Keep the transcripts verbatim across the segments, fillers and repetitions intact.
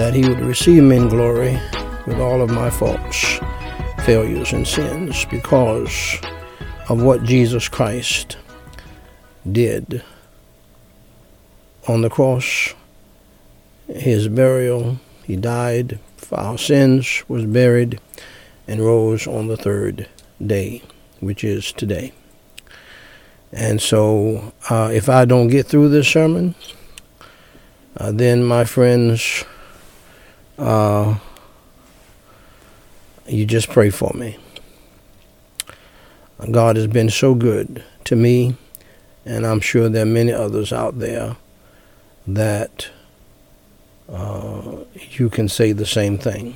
that he would receive me in glory with all of my faults, failures, and sins because of what Jesus Christ did on the cross, his burial. He died for our sins, was buried, and rose on the third day, which is today. And so uh, if I don't get through this sermon, uh, then my friends, uh, you just pray for me. God has been so good to me, and I'm sure there are many others out there that uh, you can say the same thing.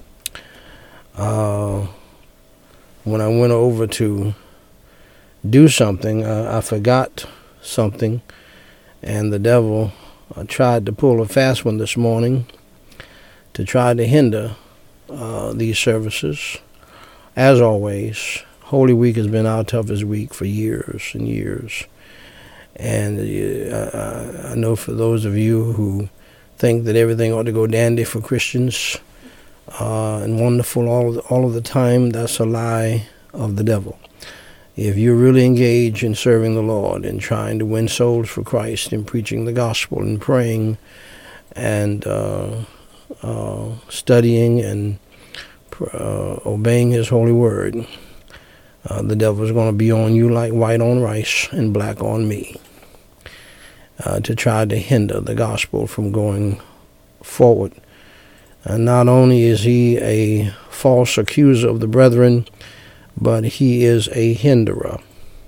Uh, when I went over to do something, uh, I forgot something, and the devil uh, tried to pull a fast one this morning to try to hinder uh, these services. As always, Holy Week has been our toughest week for years and years. And uh, I know for those of you who think that everything ought to go dandy for Christians uh, and wonderful all of, the, all of the time, that's a lie of the devil. If you're really engaged in serving the Lord and trying to win souls for Christ and preaching the gospel and praying and uh, uh, studying and uh, obeying his holy word, Uh, the devil's going to be on you like white on rice and black on me uh, to try to hinder the gospel from going forward. And not only is he a false accuser of the brethren, but he is a hinderer.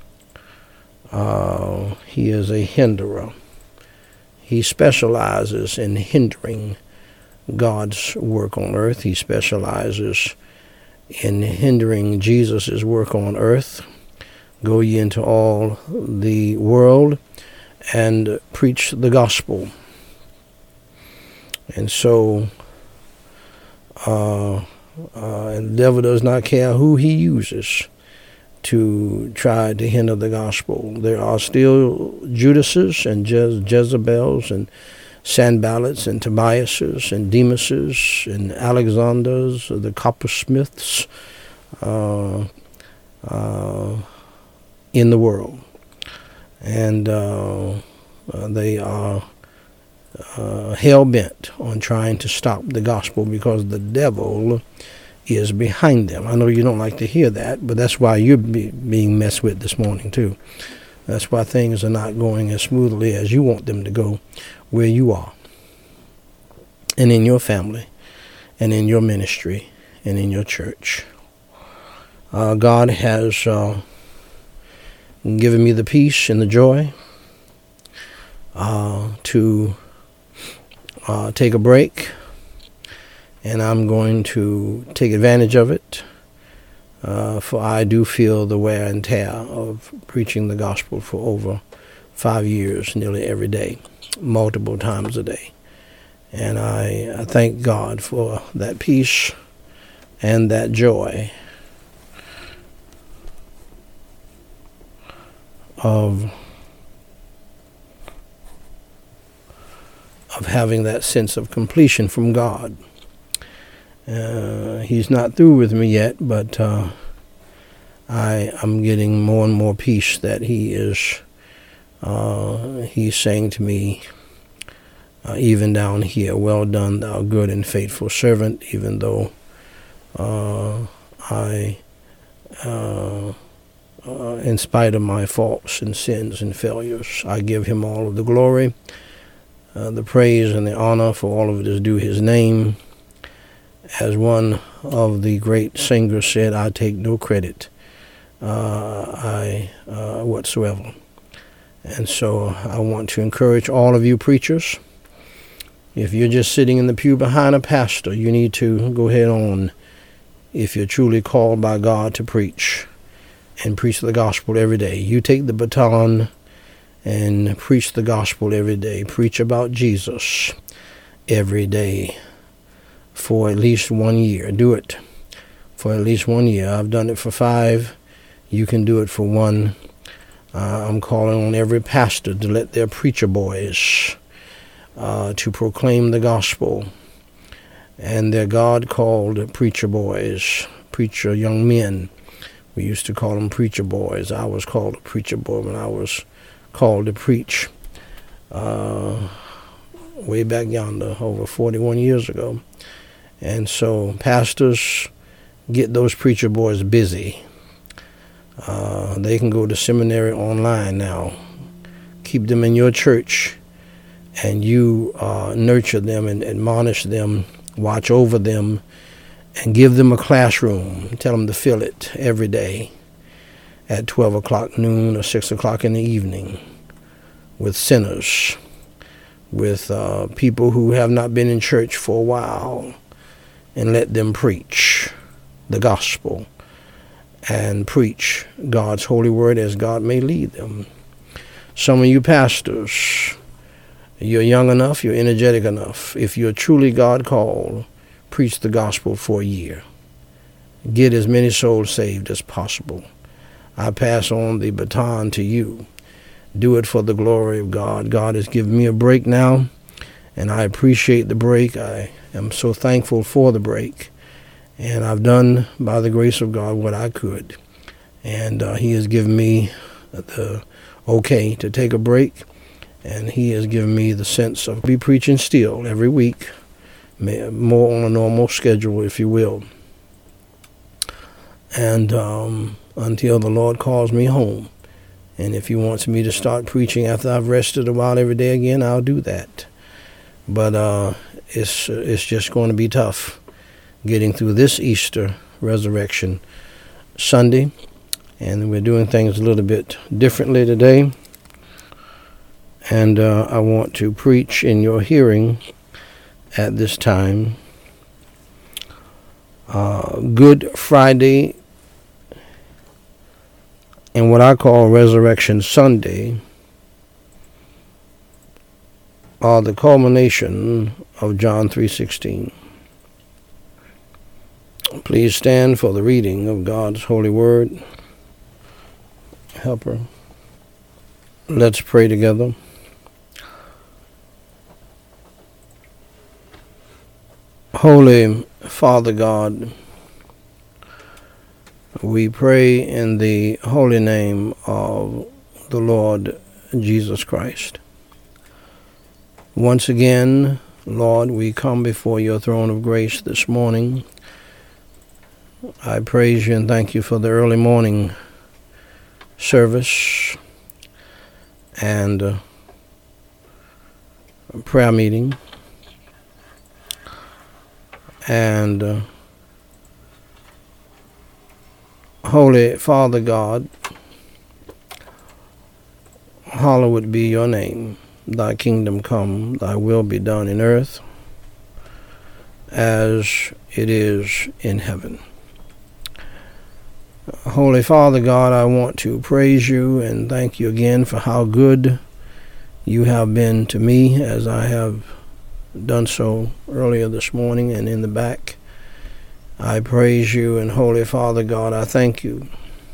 Uh, he is a hinderer. He specializes in hindering God's work on earth. He specializes in hindering Jesus' work on earth. Go ye into all the world and preach the gospel. And so, uh, uh, and the devil does not care who he uses to try to hinder the gospel. There are still Judases and Je- Jezebels and Sanballats and Tobiases and Demases and Alexanders, the coppersmiths uh, uh, in the world. And uh, uh, they are uh, hell-bent on trying to stop the gospel because the devil is behind them. I know you don't like to hear that, but that's why you're be- being messed with this morning too. That's why things are not going as smoothly as you want them to go where you are, and in your family, and in your ministry, and in your church. Uh, God has uh, given me the peace and the joy uh, to uh, take a break, and I'm going to take advantage of it, uh, for I do feel the wear and tear of preaching the gospel for over five years, nearly every day, multiple times a day. And I, I thank God for that peace and that joy of, of having that sense of completion from God. Uh, he's not through with me yet, but uh, I, I'm getting more and more peace that he is Uh, he's saying to me, uh, even down here, well done, thou good and faithful servant, even though uh, I, uh, uh, in spite of my faults and sins and failures, I give him all of the glory, uh, the praise and the honor, for all of it is due his name. As one of the great singers said, I take no credit uh, I uh, whatsoever. And so I want to encourage all of you preachers, if you're just sitting in the pew behind a pastor, you need to go ahead on, if you're truly called by God to preach, and preach the gospel every day. You take the baton and preach the gospel every day. Preach about Jesus every day for at least one year. Do it for at least one year. I've done it for five. You can do it for one. Uh, I'm calling on every pastor to let their preacher boys uh, to proclaim the gospel and they're God-called preacher boys, preacher young men. We used to call them preacher boys. I was called a preacher boy when I was called to preach uh, way back yonder, over forty-one years ago. And so pastors, get those preacher boys busy. Uh, they can go to seminary online now. Keep them in your church, and you uh, nurture them and admonish them, watch over them, and give them a classroom. Tell them to fill it every day at twelve o'clock noon or six o'clock in the evening with sinners, with uh, people who have not been in church for a while, and let them preach the gospel and preach God's holy word as God may lead them. Some of you pastors, you're young enough, you're energetic enough. If you're truly God-called, preach the gospel for a year. Get as many souls saved as possible. I pass on the baton to you. Do it for the glory of God. God has given me a break now, and I appreciate the break. I am so thankful for the break. And I've done, by the grace of God, what I could. And uh, he has given me the okay to take a break. And he has given me the sense of be preaching still every week, more on a normal schedule, if you will. And um, until the Lord calls me home. And if he wants me to start preaching after I've rested a while every day again, I'll do that. But uh, it's it's just going to be tough getting through this Easter resurrection Sunday. And we're doing things a little bit differently today. And uh, I want to preach in your hearing at this time uh, Good Friday and what I call Resurrection Sunday are the culmination of John three sixteen. Please stand for the reading of God's holy word. Helper. Let's pray together. Holy Father God, we pray in the holy name of the Lord Jesus Christ. Once again, Lord, we come before your throne of grace this morning. I praise you and thank you for the early morning service and uh, prayer meeting. And uh, Holy Father God, hallowed be your name. Thy kingdom come, thy will be done in earth as it is in heaven. Holy Father God, I want to praise you and thank you again for how good you have been to me, as I have done so earlier this morning and in the back. I praise you, and Holy Father God, I thank you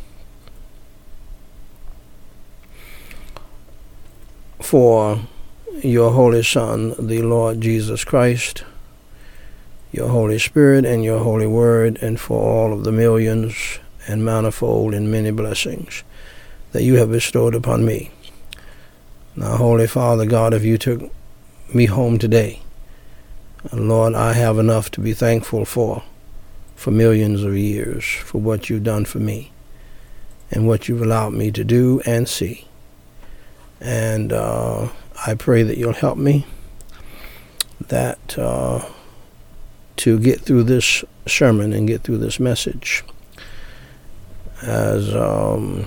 for your Holy Son, the Lord Jesus Christ, your Holy Spirit, and your Holy Word, and for all of the millions and manifold and many blessings that you have bestowed upon me. Now, Holy Father God, if you took me home today, Lord, I have enough to be thankful for, for millions of years, for what you've done for me and what you've allowed me to do and see. And uh, I pray that you'll help me that uh, to get through this sermon and get through this message. As um,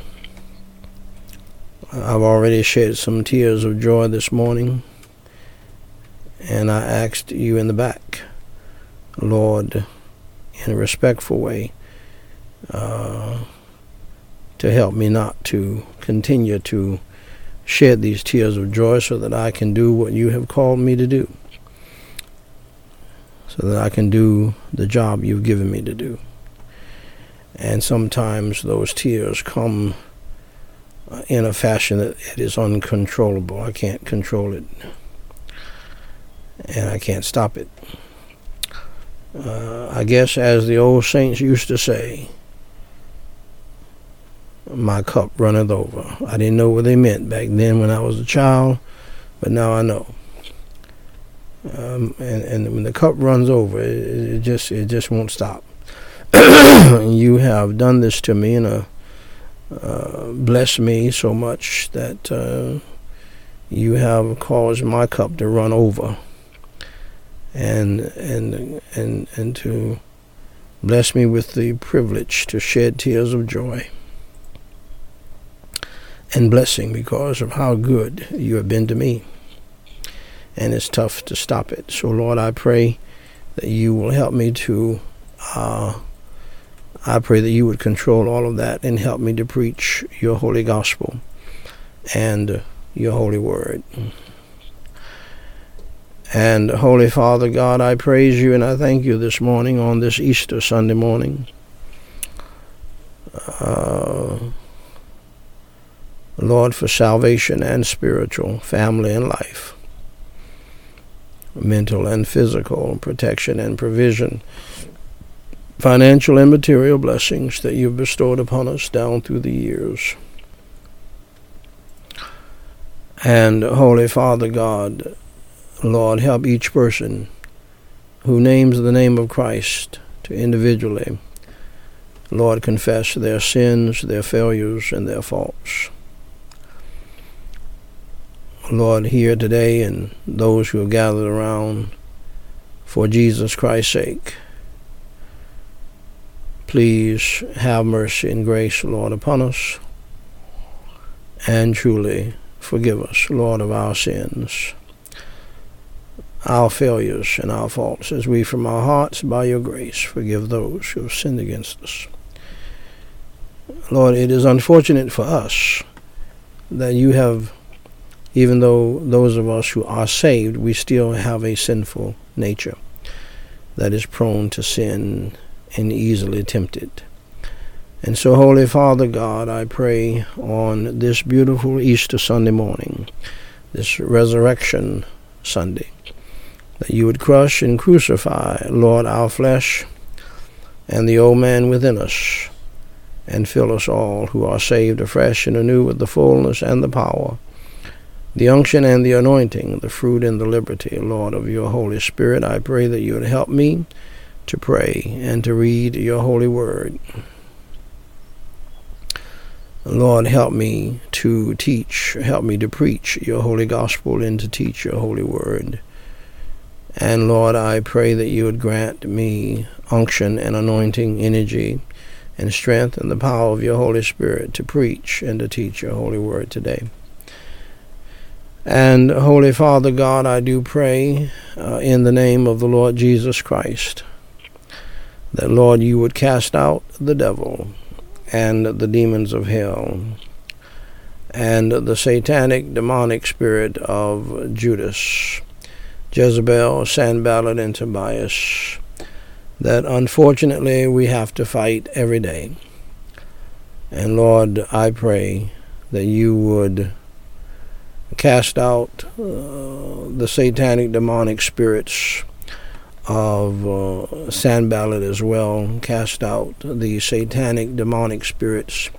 I've already shed some tears of joy this morning, and I asked you in the back, Lord, in a respectful way, uh, to help me not to continue to shed these tears of joy so that I can do what you have called me to do, so that I can do the job you've given me to do. And sometimes those tears come in a fashion that it is uncontrollable. I can't control it, and I can't stop it. uh, I guess as the old saints used to say, my cup runneth over. I didn't know what they meant back then when I was a child, but now I know. Um, and, and when the cup runs over, it, it just it just won't stop. You have done this to me and uh, uh, blessed me so much that uh, you have caused my cup to run over, and and and and to bless me with the privilege to shed tears of joy and blessing because of how good you have been to me. And it's tough to stop it. So, Lord, I pray that you will help me to, uh, I pray that you would control all of that and help me to preach your holy gospel and your holy word. And, Holy Father God, I praise you and I thank you this morning on this Easter Sunday morning. Uh, Lord, for salvation and spiritual, family and life, mental and physical, protection and provision, financial and material blessings that you've bestowed upon us down through the years. And Holy Father God, Lord, help each person who names the name of Christ to individually, Lord, confess their sins, their failures, and their faults. Lord, here today and those who have gathered around for Jesus Christ's sake, please have mercy and grace, Lord, upon us, and truly forgive us, Lord, of our sins, our failures and our faults, as we from our hearts, by your grace, forgive those who have sinned against us. Lord, it is unfortunate for us that you have, even though those of us who are saved, we still have a sinful nature that is prone to sin and easily tempted. And so, Holy Father God, I pray on this beautiful Easter Sunday morning, this Resurrection Sunday, that you would crush and crucify, Lord, our flesh and the old man within us, and fill us all who are saved afresh and anew with the fullness and the power, the unction and the anointing, the fruit and the liberty, Lord, of your Holy Spirit. I pray that you would help me to pray and to read your holy word. Lord, help me to teach, help me to preach your holy gospel and to teach your holy word. And Lord, I pray that you would grant me unction and anointing, energy and strength and the power of your Holy Spirit to preach and to teach your holy word today. And Holy Father God, I do pray uh, in the name of the Lord Jesus Christ that, Lord, you would cast out the devil and the demons of hell and the satanic demonic spirit of Judas, Jezebel, Sanballat, and Tobias, that unfortunately we have to fight every day. And Lord, I pray that you would cast out uh, the satanic demonic spirits of uh, Sanballat as well, cast out the satanic demonic spirits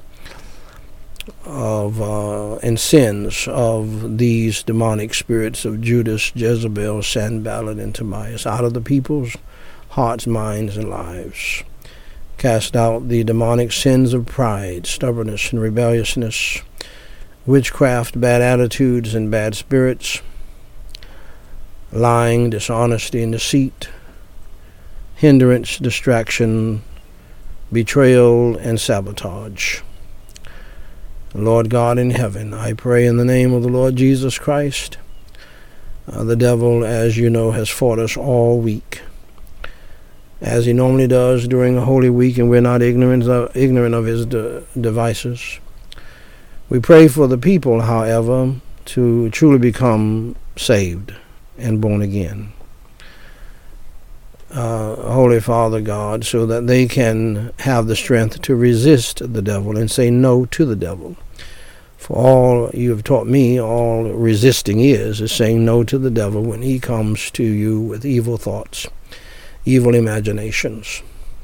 of uh, and sins of these demonic spirits of Judas, Jezebel, Sanballat, and Tobias out of the people's hearts, minds, and lives. Cast out the demonic sins of pride, stubbornness, and rebelliousness, witchcraft, bad attitudes, and bad spirits, lying, dishonesty, and deceit, hindrance, distraction, betrayal, and sabotage. Lord God in heaven, I pray in the name of the Lord Jesus Christ. Uh, the devil, as you know, has fought us all week, as he normally does during a holy week, and we're not ignorant of, ignorant of his de- devices. We pray for the people, however, to truly become saved and born again. Uh, Holy Father God, so that they can have the strength to resist the devil and say no to the devil. For all you have taught me, all resisting is, is saying no to the devil when he comes to you with evil thoughts, evil imaginations.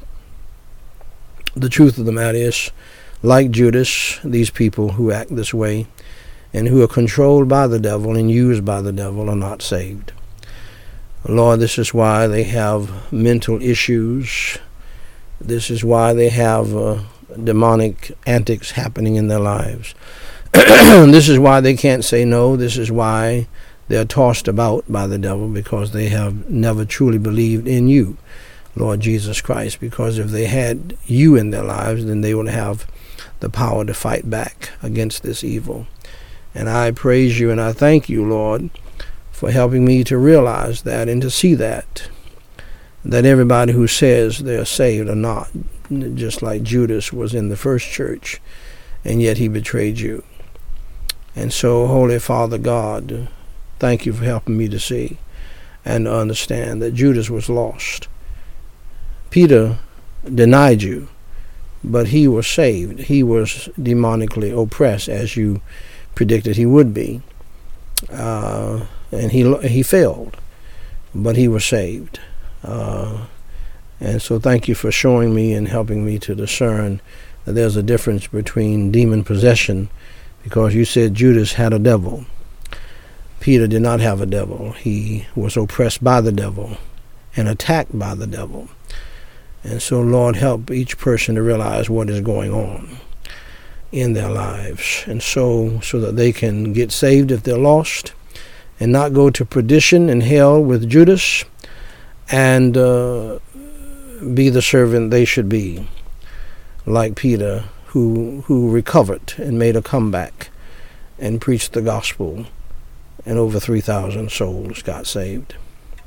The truth of the matter is, like Judas, these people who act this way and who are controlled by the devil and used by the devil are not saved. Lord, this is why they have mental issues. This is why they have uh, demonic antics happening in their lives. This is why they can't say no. This is why they're tossed about by the devil, because they have never truly believed in you, Lord Jesus Christ. Because if they had you in their lives, then they would have the power to fight back against this evil. And I praise you and I thank you, Lord, for helping me to realize that and to see that, that everybody who says they're saved are not, just like Judas was in the first church, and yet he betrayed you. And so, Holy Father God, thank you for helping me to see and to understand that Judas was lost. Peter denied you, but he was saved. He was demonically oppressed, as you predicted he would be. Uh, and he he failed, but he was saved. Uh, and so thank you for showing me and helping me to discern that there's a difference between demon possession, because you said Judas had a devil. Peter did not have a devil. He was oppressed by the devil and attacked by the devil. And so, Lord, help each person to realize what is going on in their lives, and so so that they can get saved if they're lost, and not go to perdition and hell with Judas, and uh, be the servant they should be, like Peter, who who recovered and made a comeback and preached the gospel, and over three thousand souls got saved.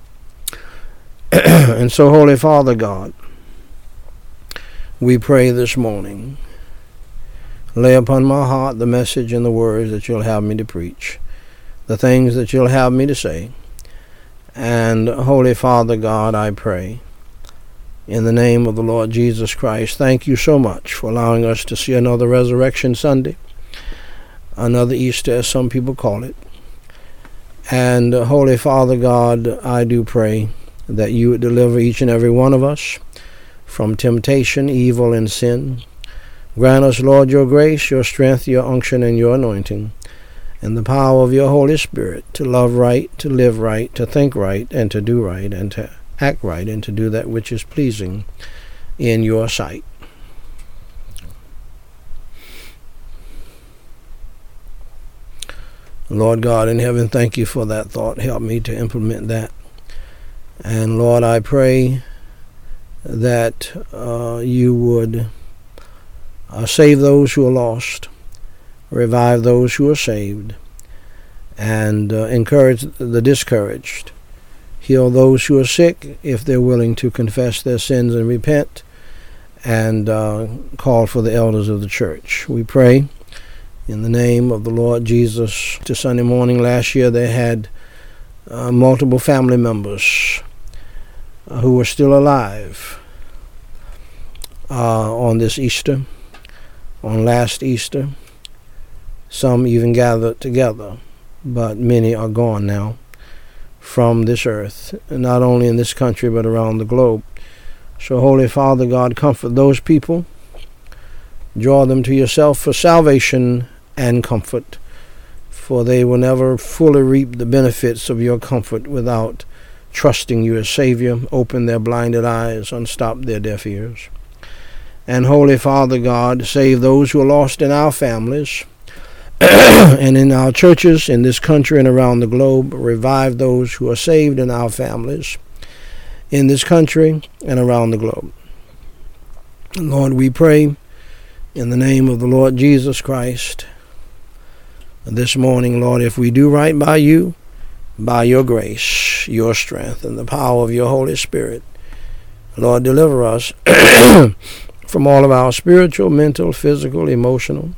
And so, Holy Father God, we pray this morning, lay upon my heart the message and the words that you'll have me to preach, the things that you'll have me to say. And Holy Father God, I pray, in the name of the Lord Jesus Christ, thank you so much for allowing us to see another Resurrection Sunday, another Easter, as some people call it. And uh, Holy Father God, I do pray that you would deliver each and every one of us from temptation, evil, and sin. Grant us, Lord, your grace, your strength, your unction, and your anointing, and the power of your Holy Spirit to love right, to live right, to think right, and to do right, and to act right, and to do that which is pleasing in your sight. Lord God in heaven, thank you for that thought. Help me to implement that. And Lord, I pray that uh, you would uh, save those who are lost, revive those who are saved, and uh, encourage the discouraged, heal those who are sick if they're willing to confess their sins and repent, and uh, call for the elders of the church. We pray in the name of the Lord Jesus. To Sunday morning last year, they had uh, multiple family members uh, who were still alive uh, on this Easter, on last Easter. Some even gathered together, but many are gone now from this earth, not only in this country but around the globe. So, Holy Father God, comfort those people, draw them to yourself for salvation and comfort, for they will never fully reap the benefits of your comfort without trusting you as Savior. Open their blinded eyes, unstop their deaf ears. And Holy Father God, save those who are lost in our families and in our churches in this country and around the globe. Revive those who are saved in our families in this country and around the globe. Lord, we pray in the name of the Lord Jesus Christ this morning, Lord, if we do right by you, by your grace, your strength, and the power of your Holy Spirit, Lord, deliver us from all of our spiritual, mental, physical, emotional,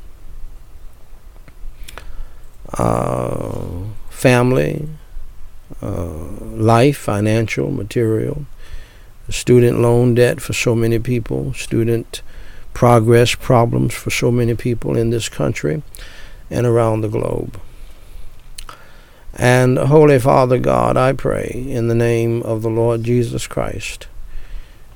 uh, family, uh, life, financial, material, student loan debt for so many people, student progress problems for so many people in this country and around the globe. And Holy Father God, I pray in the name of the Lord Jesus Christ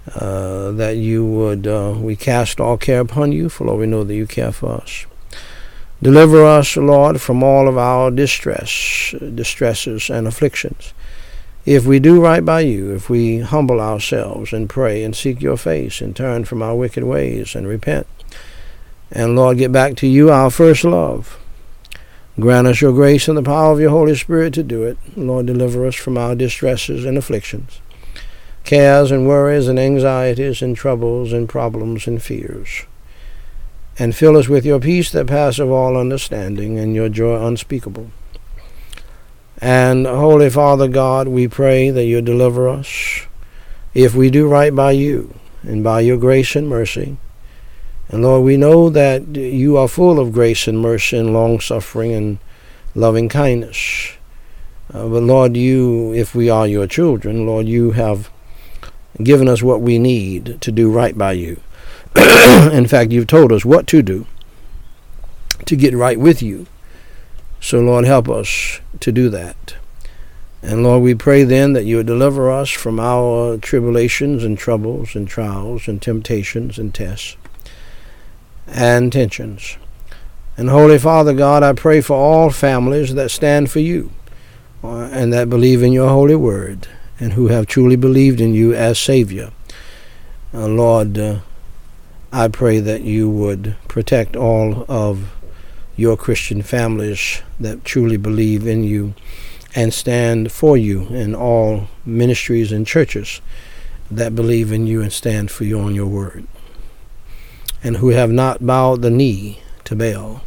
uh, that you would, uh, we cast all care upon you, for Lord, we know that you care for us. Deliver us, Lord, from all of our distress, distresses and afflictions. If we do right by you, if we humble ourselves and pray and seek your face and turn from our wicked ways and repent, and Lord, get back to you, our first love. Grant us your grace and the power of your Holy Spirit to do it. Lord, deliver us from our distresses and afflictions, cares and worries and anxieties and troubles and problems and fears. And fill us with your peace that passeth all understanding and your joy unspeakable. And Holy Father God, we pray that you deliver us if we do right by you and by your grace and mercy. And Lord, we know that you are full of grace and mercy and long-suffering and loving kindness. Uh, but Lord, you, if we are your children, Lord, you have given us what we need to do right by you. In fact, you've told us what to do to get right with you. So, Lord, help us to do that. And, Lord, we pray then that you would deliver us from our tribulations and troubles and trials and temptations and tests and tensions. And, Holy Father God, I pray for all families that stand for you uh, and that believe in your holy word and who have truly believed in you as Savior. Uh, Lord, uh, I pray that you would protect all of your Christian families that truly believe in you and stand for you, in all ministries and churches that believe in you and stand for you on your word, and who have not bowed the knee to Baal.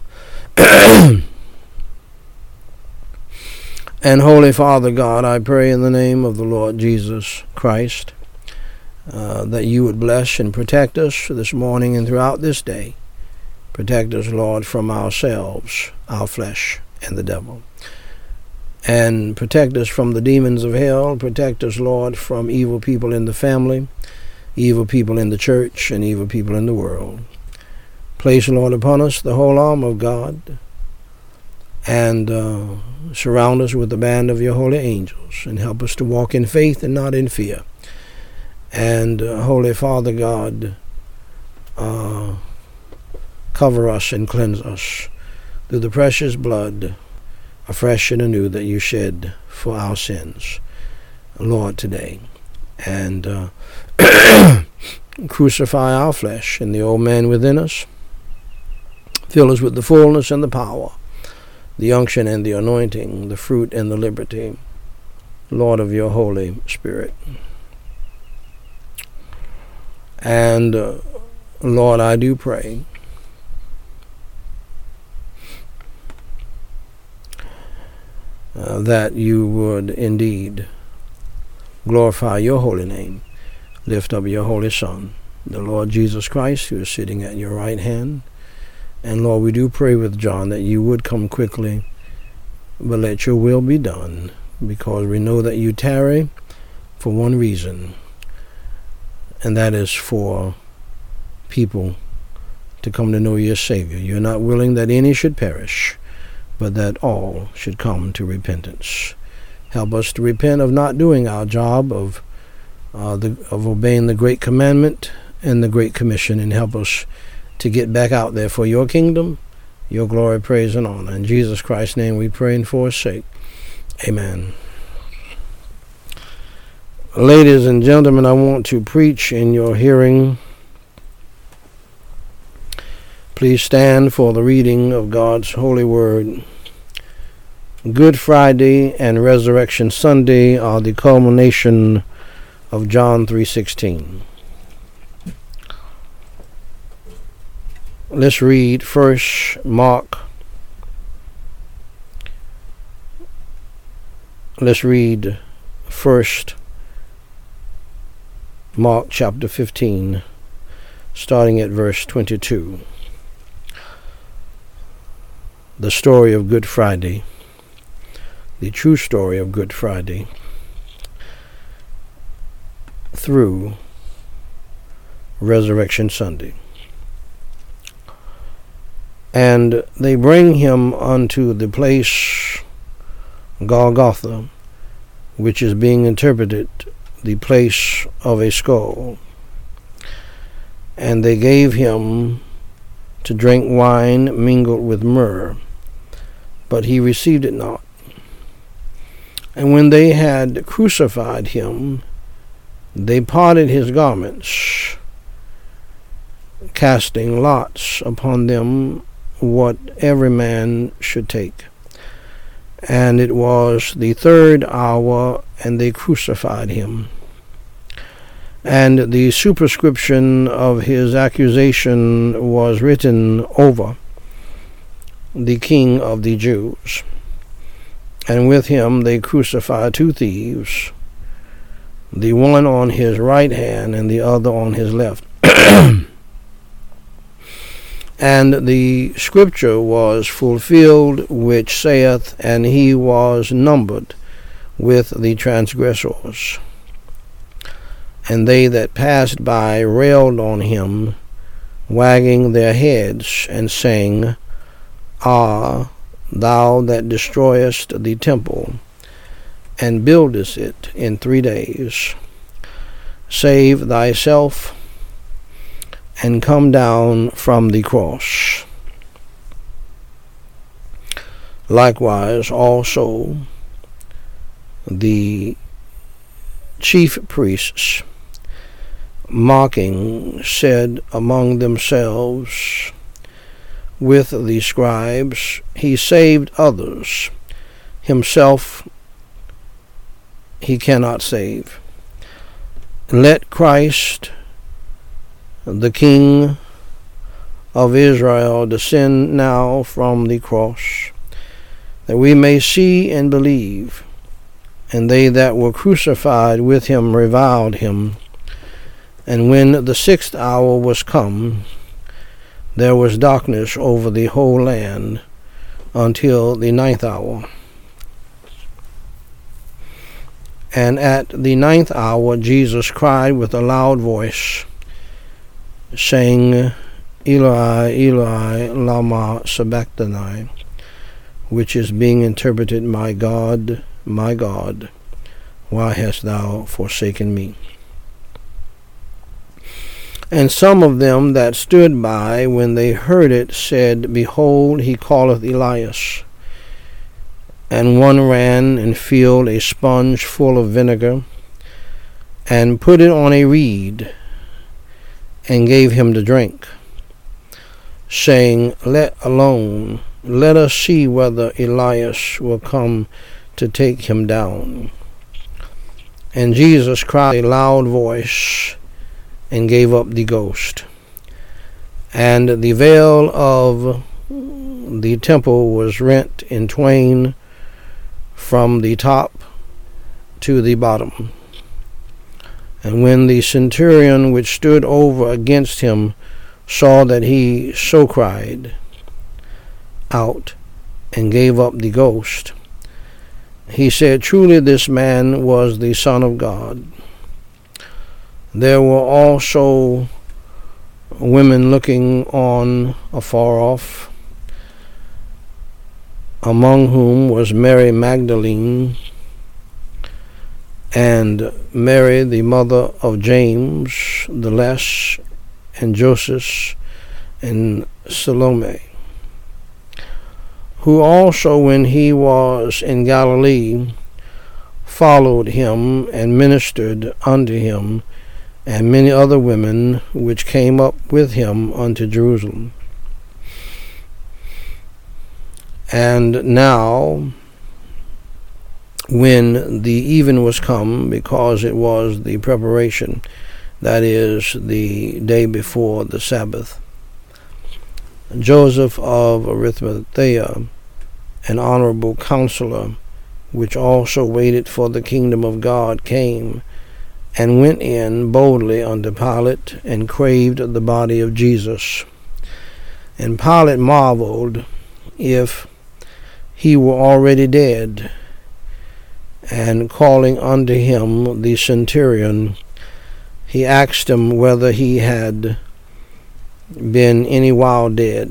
And Holy Father God, I pray in the name of the Lord Jesus Christ, Uh, that you would bless and protect us this morning and throughout this day. Protect us, Lord, from ourselves, our flesh, and the devil. And protect us from the demons of hell. Protect us, Lord, from evil people in the family, evil people in the church, and evil people in the world. Place, Lord, upon us the whole armor of God, and uh, surround us with the band of your holy angels, and help us to walk in faith and not in fear. And uh, Holy Father God, uh, cover us and cleanse us through the precious blood, afresh and anew, that you shed for our sins, Lord, today. And uh, crucify our flesh and the old man within us. Fill us with the fullness and the power, the unction and the anointing, the fruit and the liberty, Lord, of your Holy Spirit. And, uh, Lord, I do pray uh, that you would indeed glorify your holy name, lift up your holy Son, the Lord Jesus Christ, who is sitting at your right hand. And, Lord, we do pray with John that you would come quickly, but let your will be done, because we know that you tarry for one reason, and that is for people to come to know you as Savior. You're not willing that any should perish, but that all should come to repentance. Help us to repent of not doing our job of uh, the, of obeying the great commandment and the great commission, and help us to get back out there for your kingdom, your glory, praise, and honor. In Jesus Christ's name we pray and for his sake. Amen. Ladies and gentlemen, I want to preach in your hearing. Please stand for the reading of God's holy word. Good Friday and Resurrection Sunday are the culmination of John three sixteen. Let's read first Mark. Let's read first Mark chapter fifteen, starting at verse twenty-two. The story of Good Friday, the true story of Good Friday, through Resurrection Sunday. And they bring him unto the place Golgotha, which is being interpreted the place of a skull. And they gave him to drink wine mingled with myrrh, but he received it not. And when they had crucified him, they parted his garments, casting lots upon them what every man should take. And it was the third hour, and they crucified him. And the superscription of his accusation was written over, the King of the Jews. And with him they crucified two thieves, the one on his right hand and the other on his left. And the scripture was fulfilled which saith, And he was numbered with the transgressors. And they that passed by railed on him, wagging their heads, and saying, Ah, thou that destroyest the temple, and buildest it in three days, save thyself, and come down from the cross. Likewise also the chief priests, mocking, said among themselves with the scribes, He saved others, himself he cannot save. Let Christ, the King of Israel, descend now from the cross, that we may see and believe. And they that were crucified with him reviled him. And when the sixth hour was come, there was darkness over the whole land until the ninth hour. And at the ninth hour Jesus cried with a loud voice, saying, Eloi, Eloi, lama sabachthani, which is being interpreted, My God, my God, why hast thou forsaken me? And some of them that stood by, when they heard it, said, Behold, he calleth Elias. And one ran and filled a sponge full of vinegar, and put it on a reed, and gave him to drink, saying, Let alone, let us see whether Elias will come to take him down. And Jesus cried a loud voice, and gave up the ghost. And the veil of the temple was rent in twain from the top to the bottom. And when the centurion which stood over against him saw that he so cried out and gave up the ghost, he said, Truly this man was the Son of God. There were also women looking on afar off, among whom was Mary Magdalene, and Mary the mother of James the Less, and Joseph, and Salome, who also, when he was in Galilee, followed him and ministered unto him, and many other women which came up with him unto Jerusalem. And now, when the even was come, because it was the preparation, that is, the day before the Sabbath, Joseph of Arimathea, an honorable counselor, which also waited for the kingdom of God, came, and went in boldly unto Pilate, and craved the body of Jesus. And Pilate marveled if he were already dead, and calling unto him the centurion, he asked him whether he had been any while dead.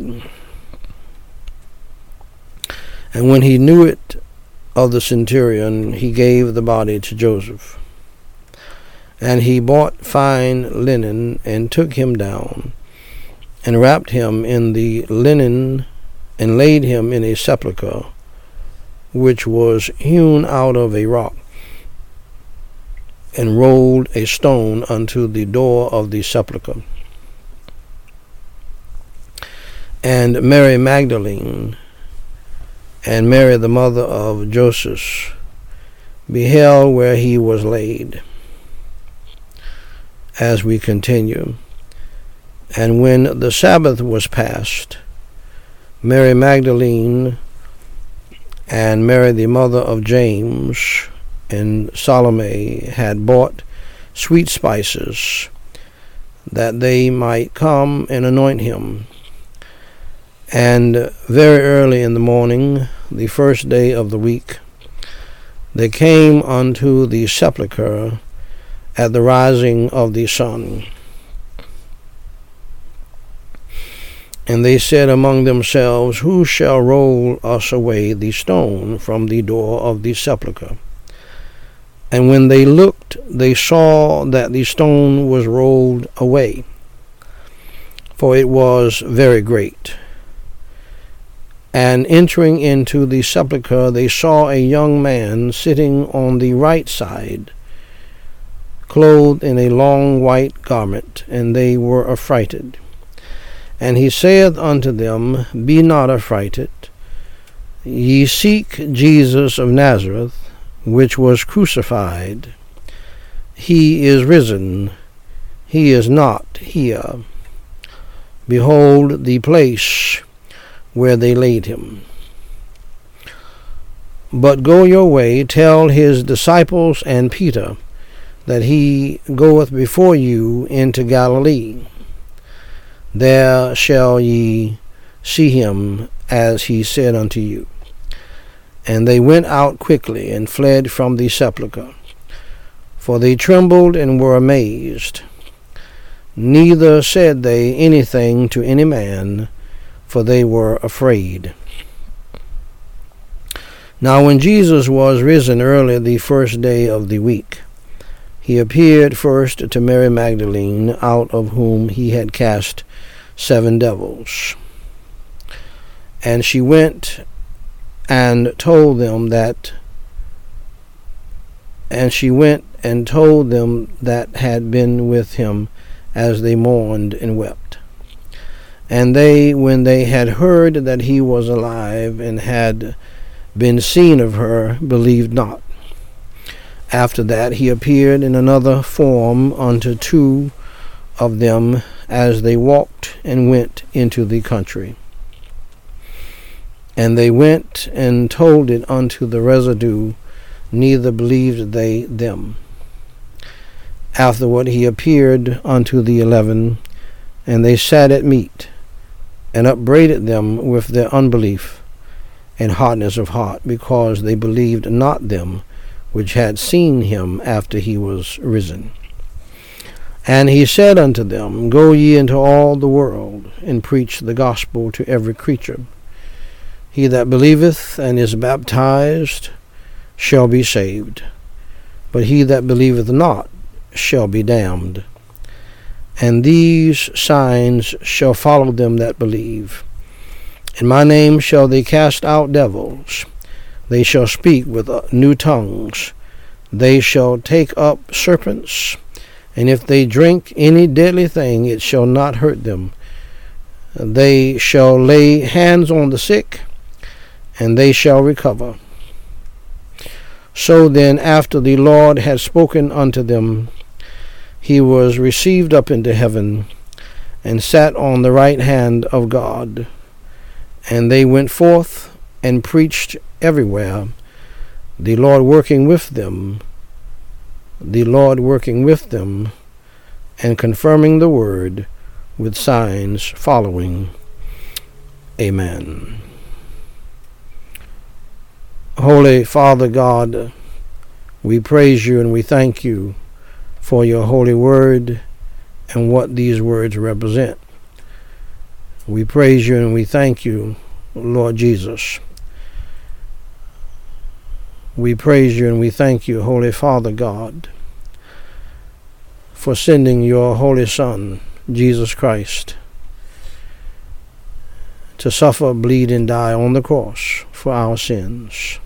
And when he knew it of the centurion, he gave the body to Joseph. And he bought fine linen, and took him down, and wrapped him in the linen, and laid him in a sepulchre, which was hewn out of a rock, and rolled a stone unto the door of the sepulchre. And Mary Magdalene, and Mary the mother of Joseph, beheld where he was laid. As we continue, and when the Sabbath was past, Mary Magdalene and Mary the mother of James and Salome had bought sweet spices, that they might come and anoint him. And very early in the morning, the first day of the week, they came unto the sepulchre at the rising of the sun. And they said among themselves, Who shall roll us away the stone from the door of the sepulchre? And when they looked, they saw that the stone was rolled away, for it was very great. And entering into the sepulchre, they saw a young man sitting on the right side, clothed in a long white garment, and they were affrighted. And he saith unto them, Be not affrighted. Ye seek Jesus of Nazareth, which was crucified. He is risen. He is not here. Behold the place where they laid him. But go your way, tell his disciples and Peter, that he goeth before you into Galilee. There shall ye see him, as he said unto you. And they went out quickly, and fled from the sepulchre, for they trembled and were amazed. Neither said they anything to any man, for they were afraid. Now when Jesus was risen early the first day of the week, he appeared first to Mary Magdalene, out of whom he had cast seven devils. And she went and told them that and she went and told them that had been with him, as they mourned and wept. And they, when they had heard that he was alive, and had been seen of her, believed not. After that he appeared in another form unto two of them, as they walked and went into the country. And they went and told it unto the residue, neither believed they them. Afterward he appeared unto the eleven, and they sat at meat, and upbraided them with their unbelief and hardness of heart, because they believed not them which had seen him after he was risen. And he said unto them, Go ye into all the world, and preach the gospel to every creature. He that believeth and is baptized shall be saved, but he that believeth not shall be damned. And these signs shall follow them that believe. In my name shall they cast out devils. They shall speak with new tongues. They shall take up serpents. And if they drink any deadly thing, it shall not hurt them. They shall lay hands on the sick, and they shall recover. So then, after the Lord had spoken unto them, he was received up into heaven, and sat on the right hand of God. And they went forth and preached everywhere, the Lord working with them, the Lord working with them, and confirming the word with signs following. Amen. Holy Father God, we praise you and we thank you for your holy word and what these words represent. We praise you and we thank you, Lord Jesus. We praise you and we thank you, Holy Father God, for sending your Holy Son, Jesus Christ, to suffer, bleed, and die on the cross for our sins.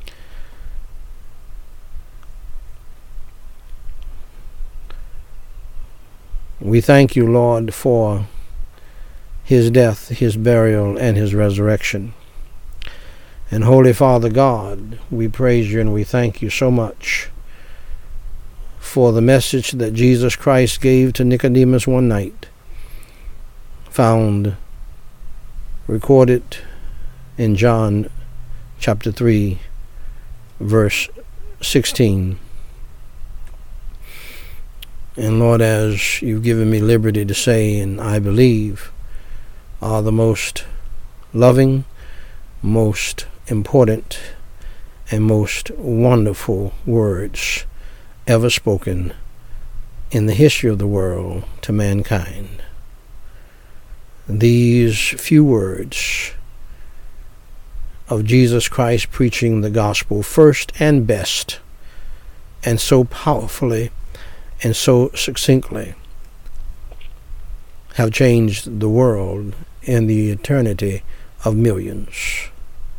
We thank you, Lord, for his death, his burial, and his resurrection. And Holy Father God, we praise you and we thank you so much for the message that Jesus Christ gave to Nicodemus one night, found recorded in John chapter three, verse sixteen. And Lord, as you've given me liberty to say, and I believe, are the most loving, most important, and most wonderful words ever spoken in the history of the world to mankind. These few words of Jesus Christ preaching the gospel first and best, and so powerfully and so succinctly, have changed the world in the eternity of millions.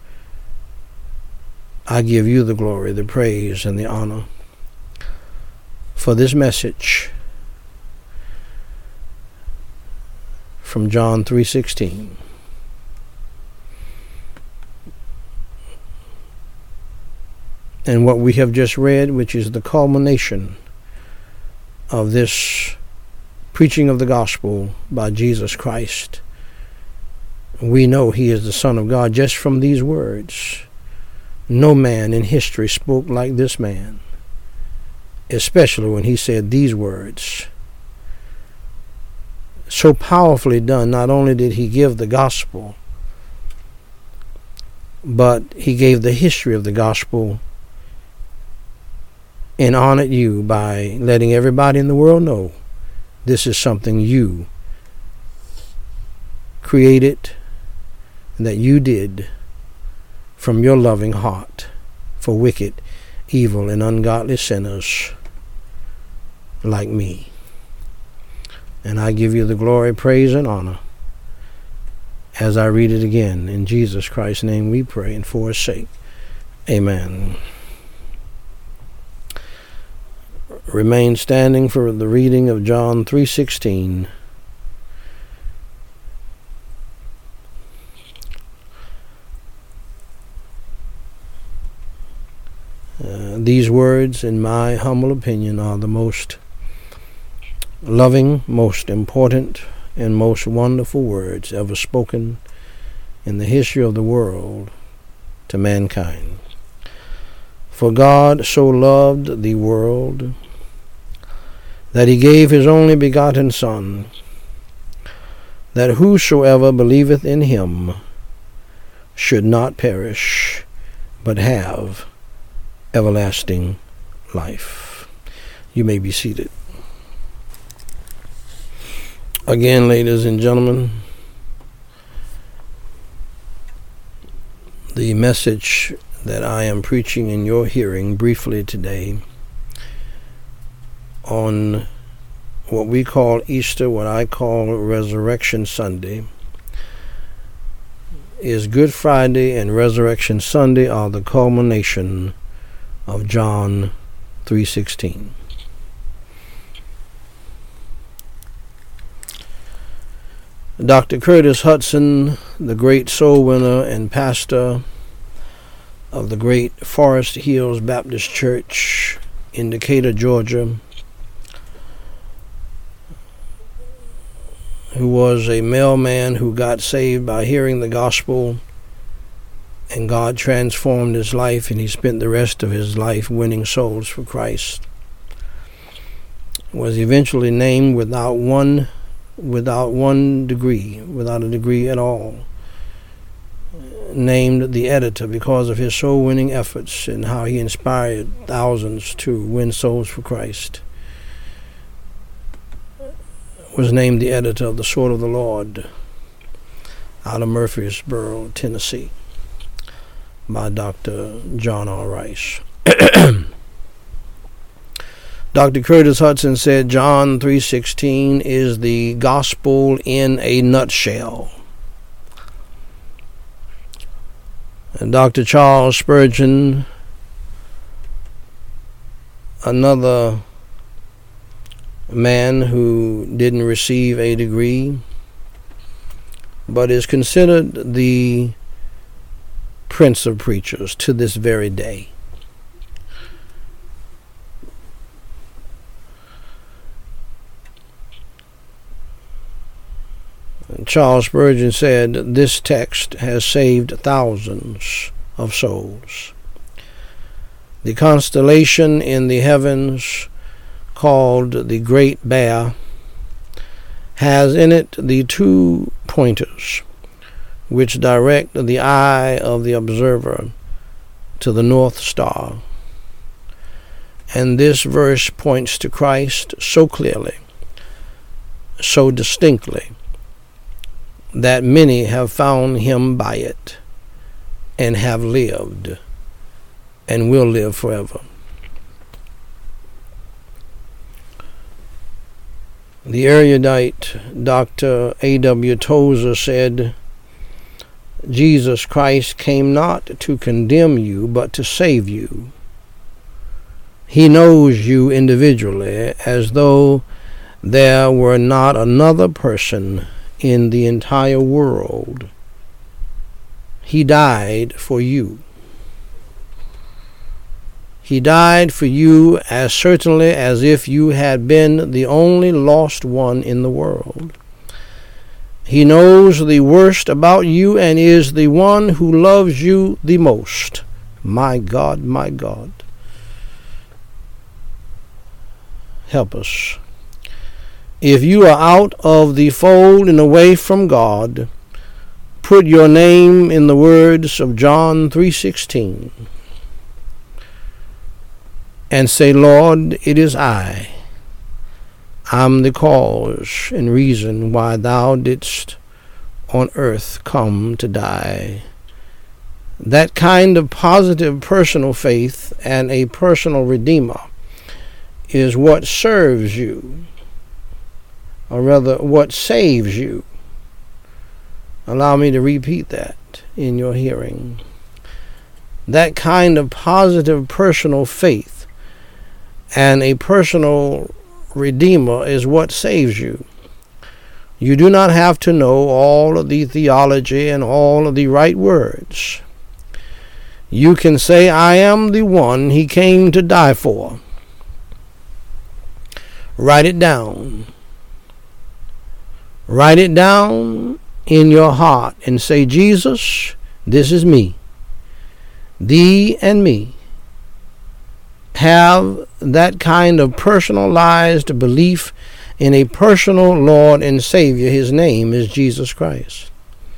I give you the glory, the praise, and the honor for this message from John three sixteen. And what we have just read, which is the culmination of this preaching of the gospel by Jesus Christ. We know he is the Son of God just from these words. No man in history spoke like this man, especially when he said these words. So powerfully done. Not only did he give the gospel, but he gave the history of the gospel and honored you by letting everybody in the world know this is something you created and that you did from your loving heart for wicked, evil, and ungodly sinners like me. And I give you the glory, praise, and honor as I read it again. In Jesus Christ's name we pray, and for his sake. Amen. Remain standing for the reading of John three sixteen. Uh, these words, in my humble opinion, are the most loving, most important, and most wonderful words ever spoken in the history of the world to mankind. For God so loved the world that he gave his only begotten Son, that whosoever believeth in him should not perish, but have everlasting life. You may be seated. Again, ladies and gentlemen, the message that I am preaching in your hearing briefly today on what we call Easter, what I call Resurrection Sunday, is Good Friday and Resurrection Sunday are the culmination of John three sixteen. Doctor Curtis Hudson, the great soul winner and pastor of the great Forest Hills Baptist Church in Decatur, Georgia, who was a mailman who got saved by hearing the gospel, and God transformed his life, and he spent the rest of his life winning souls for Christ, was eventually named without one without one degree, without a degree at all, named the editor because of his soul-winning efforts and how he inspired thousands to win souls for Christ. Was named the editor of the Sword of the Lord out of Murfreesboro, Tennessee, by Doctor John R. Rice. Doctor Curtis Hudson said John three sixteen is the gospel in a nutshell. And Doctor Charles Spurgeon, another man who didn't receive a degree, but is considered the prince of preachers to this very day. Charles Spurgeon said, "This text has saved thousands of souls. The constellation in the heavens called the Great Bear has in it the two pointers which direct the eye of the observer to the North Star. And this verse points to Christ so clearly, so distinctly, that many have found him by it and have lived and will live forever." The erudite Doctor A W Tozer said, "Jesus Christ came not to condemn you, but to save you. He knows you individually as though there were not another person in the entire world. He died for you. He died for you as certainly as if you had been the only lost one in the world. He knows the worst about you and is the one who loves you the most. My God, my God. Help us. If you are out of the fold and away from God, put your name in the words of John three sixteen and say, Lord, it is I. I'm the cause and reason why thou didst on earth come to die. That kind of positive personal faith and a personal redeemer is what serves you, or rather, what saves you. Allow me to repeat that in your hearing. That kind of positive personal faith and a personal redeemer is what saves you. You do not have to know all of the theology and all of the right words. You can say, I am the one he came to die for. Write it down. Write it down in your heart and say, Jesus, this is me. Thee and me have that kind of personalized belief in a personal Lord and Savior. His name is Jesus Christ.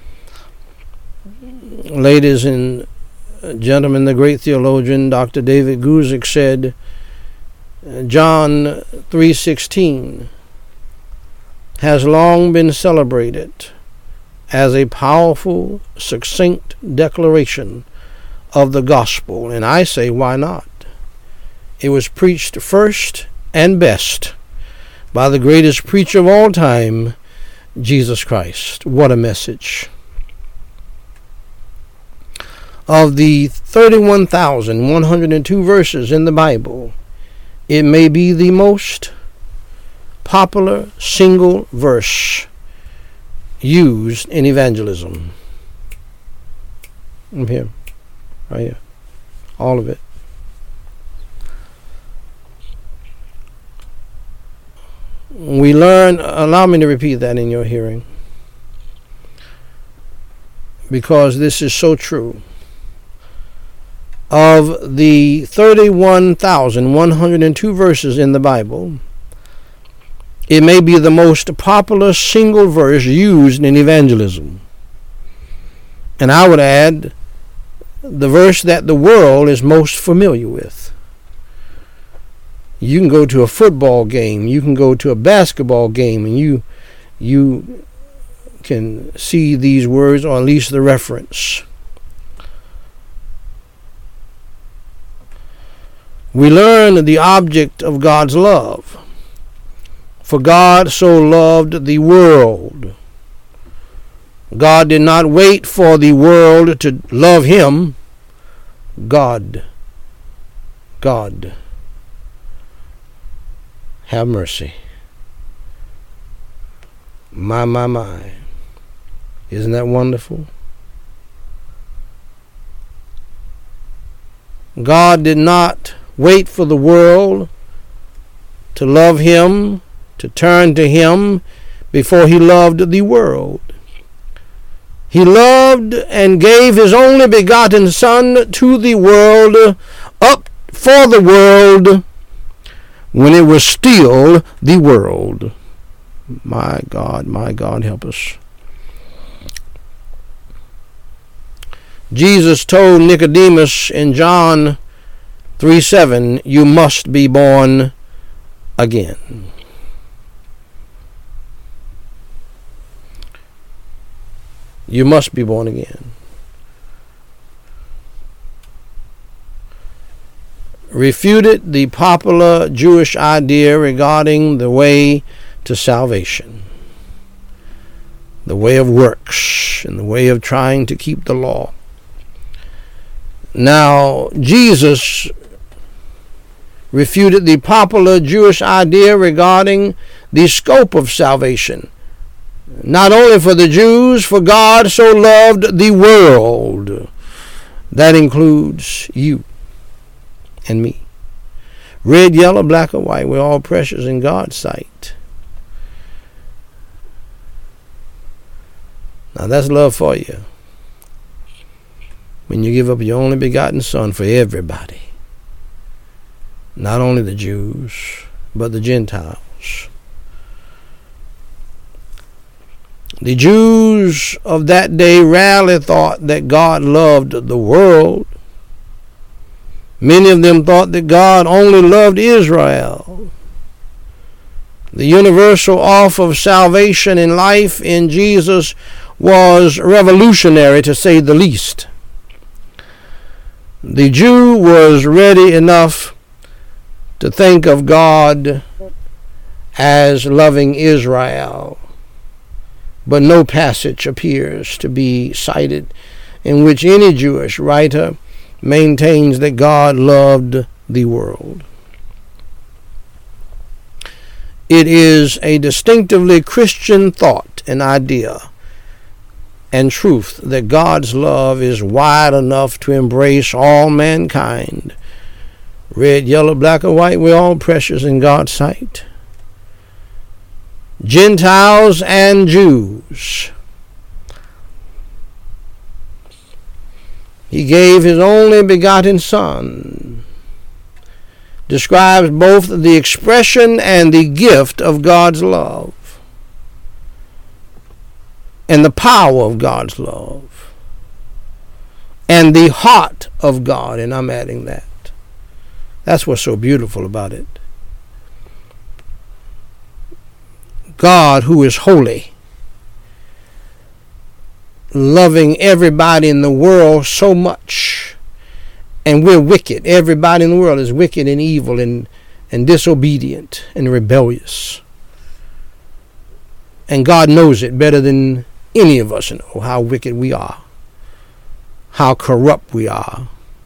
Ladies and gentlemen, the great theologian Doctor David Guzik said, John three sixteen has long been celebrated as a powerful, succinct declaration of the gospel, and I say, why not? It was preached first and best by the greatest preacher of all time, Jesus Christ. What a message. Of the thirty-one thousand one hundred two verses in the Bible, it may be the most popular single verse used in evangelism. I'm here, right here, all of it. We learn, allow me to repeat that in your hearing, because this is so true. Of the thirty-one thousand one hundred two verses in the Bible, it may be the most popular single verse used in evangelism. And I would add, the verse that the world is most familiar with. You can go to a football game, you can go to a basketball game, and you you can see these words, or at least the reference. we learn the object of God's love. For God so loved the world. God did not wait for the world to love him. God, God, have mercy. My, my, my. Isn't that wonderful? God did not wait for the world to love him, to turn to him, before he loved the world. He loved and gave his only begotten Son to the world, up for the world, when it was still the world. My God, my God, help us. Jesus told Nicodemus in John three seven, you must be born again. You must be born again. Refuted the popular Jewish idea regarding the way to salvation, the way of works, and the way of trying to keep the law. Now, Jesus refuted the popular Jewish idea regarding the scope of salvation. Not only for the Jews, for God so loved the world. That includes you and me. Red, yellow, black, or white, we're all precious in God's sight. Now that's love for you. When you give up your only begotten Son for everybody. Not only the Jews, but the Gentiles. The Jews of that day rarely thought that God loved the world. Many of them thought that God only loved Israel. The universal offer of salvation and life in Jesus was revolutionary, to say the least. The Jew was ready enough to think of God as loving Israel, but no passage appears to be cited in which any Jewish writer maintains that God loved the world. It is a distinctively Christian thought and idea and truth that God's love is wide enough to embrace all mankind. Red, yellow, black, or white, we're all precious in God's sight. Gentiles and Jews. He gave his only begotten Son. Describes both the expression and the gift of God's love. And the power of God's love. And the heart of God. And I'm adding that. That's what's so beautiful about it. God, who is holy, loving everybody in the world so much, and we're wicked. Everybody in the world is wicked and evil and, and disobedient and rebellious. And God knows it better than any of us know how wicked we are, how corrupt we are.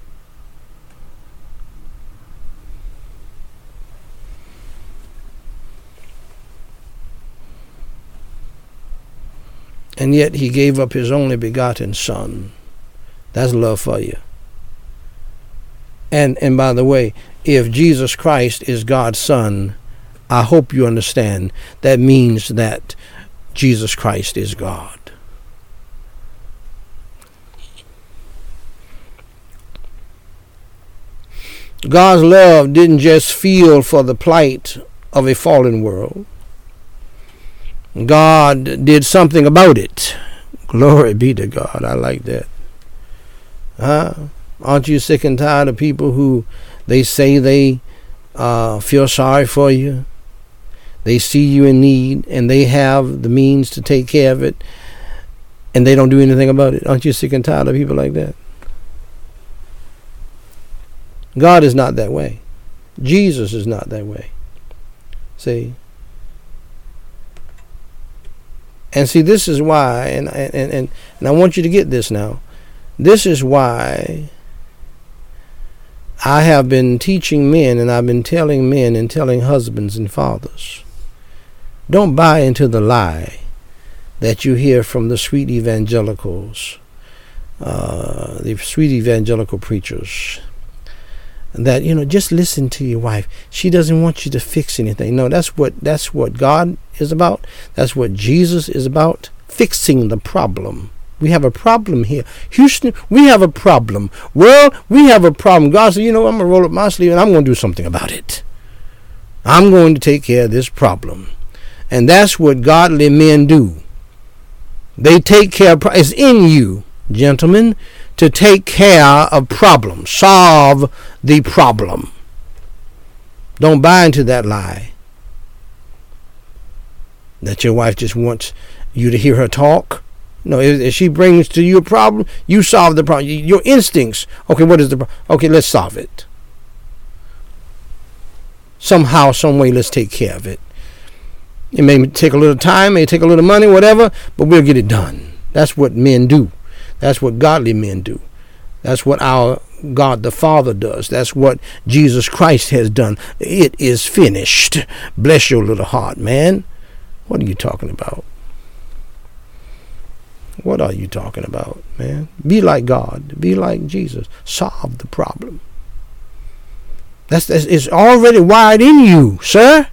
And yet he gave up his only begotten Son. That's love for you. And and by the way, if Jesus Christ is God's Son, I hope you understand that means that Jesus Christ is God. God's love didn't just feel for the plight of a fallen world. God did something about it. Glory be to God. I like that. Huh? Aren't you sick and tired of people who they say they uh, feel sorry for you? They see you in need and they have the means to take care of it and they don't do anything about it. Aren't you sick and tired of people like that? God is not that way. Jesus is not that way. See? And see, this is why, and, and, and, and I want you to get this now. This is why I have been teaching men, and I've been telling men and telling husbands and fathers, don't buy into the lie that you hear from the sweet evangelicals, uh, the sweet evangelical preachers, that, you know, just listen to your wife. She doesn't want you to fix anything. No, that's what that's what God is about. That's what Jesus is about, fixing the problem. We have a problem here. Houston, we have a problem. Well, we have a problem. God said, you know, I'm going to roll up my sleeve and I'm going to do something about it. I'm going to take care of this problem. And that's what godly men do. They take care of, it's in you, gentlemen, to take care of problems. Solve the problem. Don't buy into that lie that your wife just wants you to hear her talk. No, if, if she brings to you a problem, you solve the problem. Your instincts. Okay, what is the problem? Okay, let's solve it. Somehow, some way, let's take care of it. It may take a little time, may take a little money, whatever, but we'll get it done. That's what men do. That's what godly men do. That's what our God the Father does. That's what Jesus Christ has done. It is finished. Bless your little heart, man. What are you talking about? What are you talking about, man? Be like God. Be like Jesus. Solve the problem. That's, that's it's already wired in you, sir.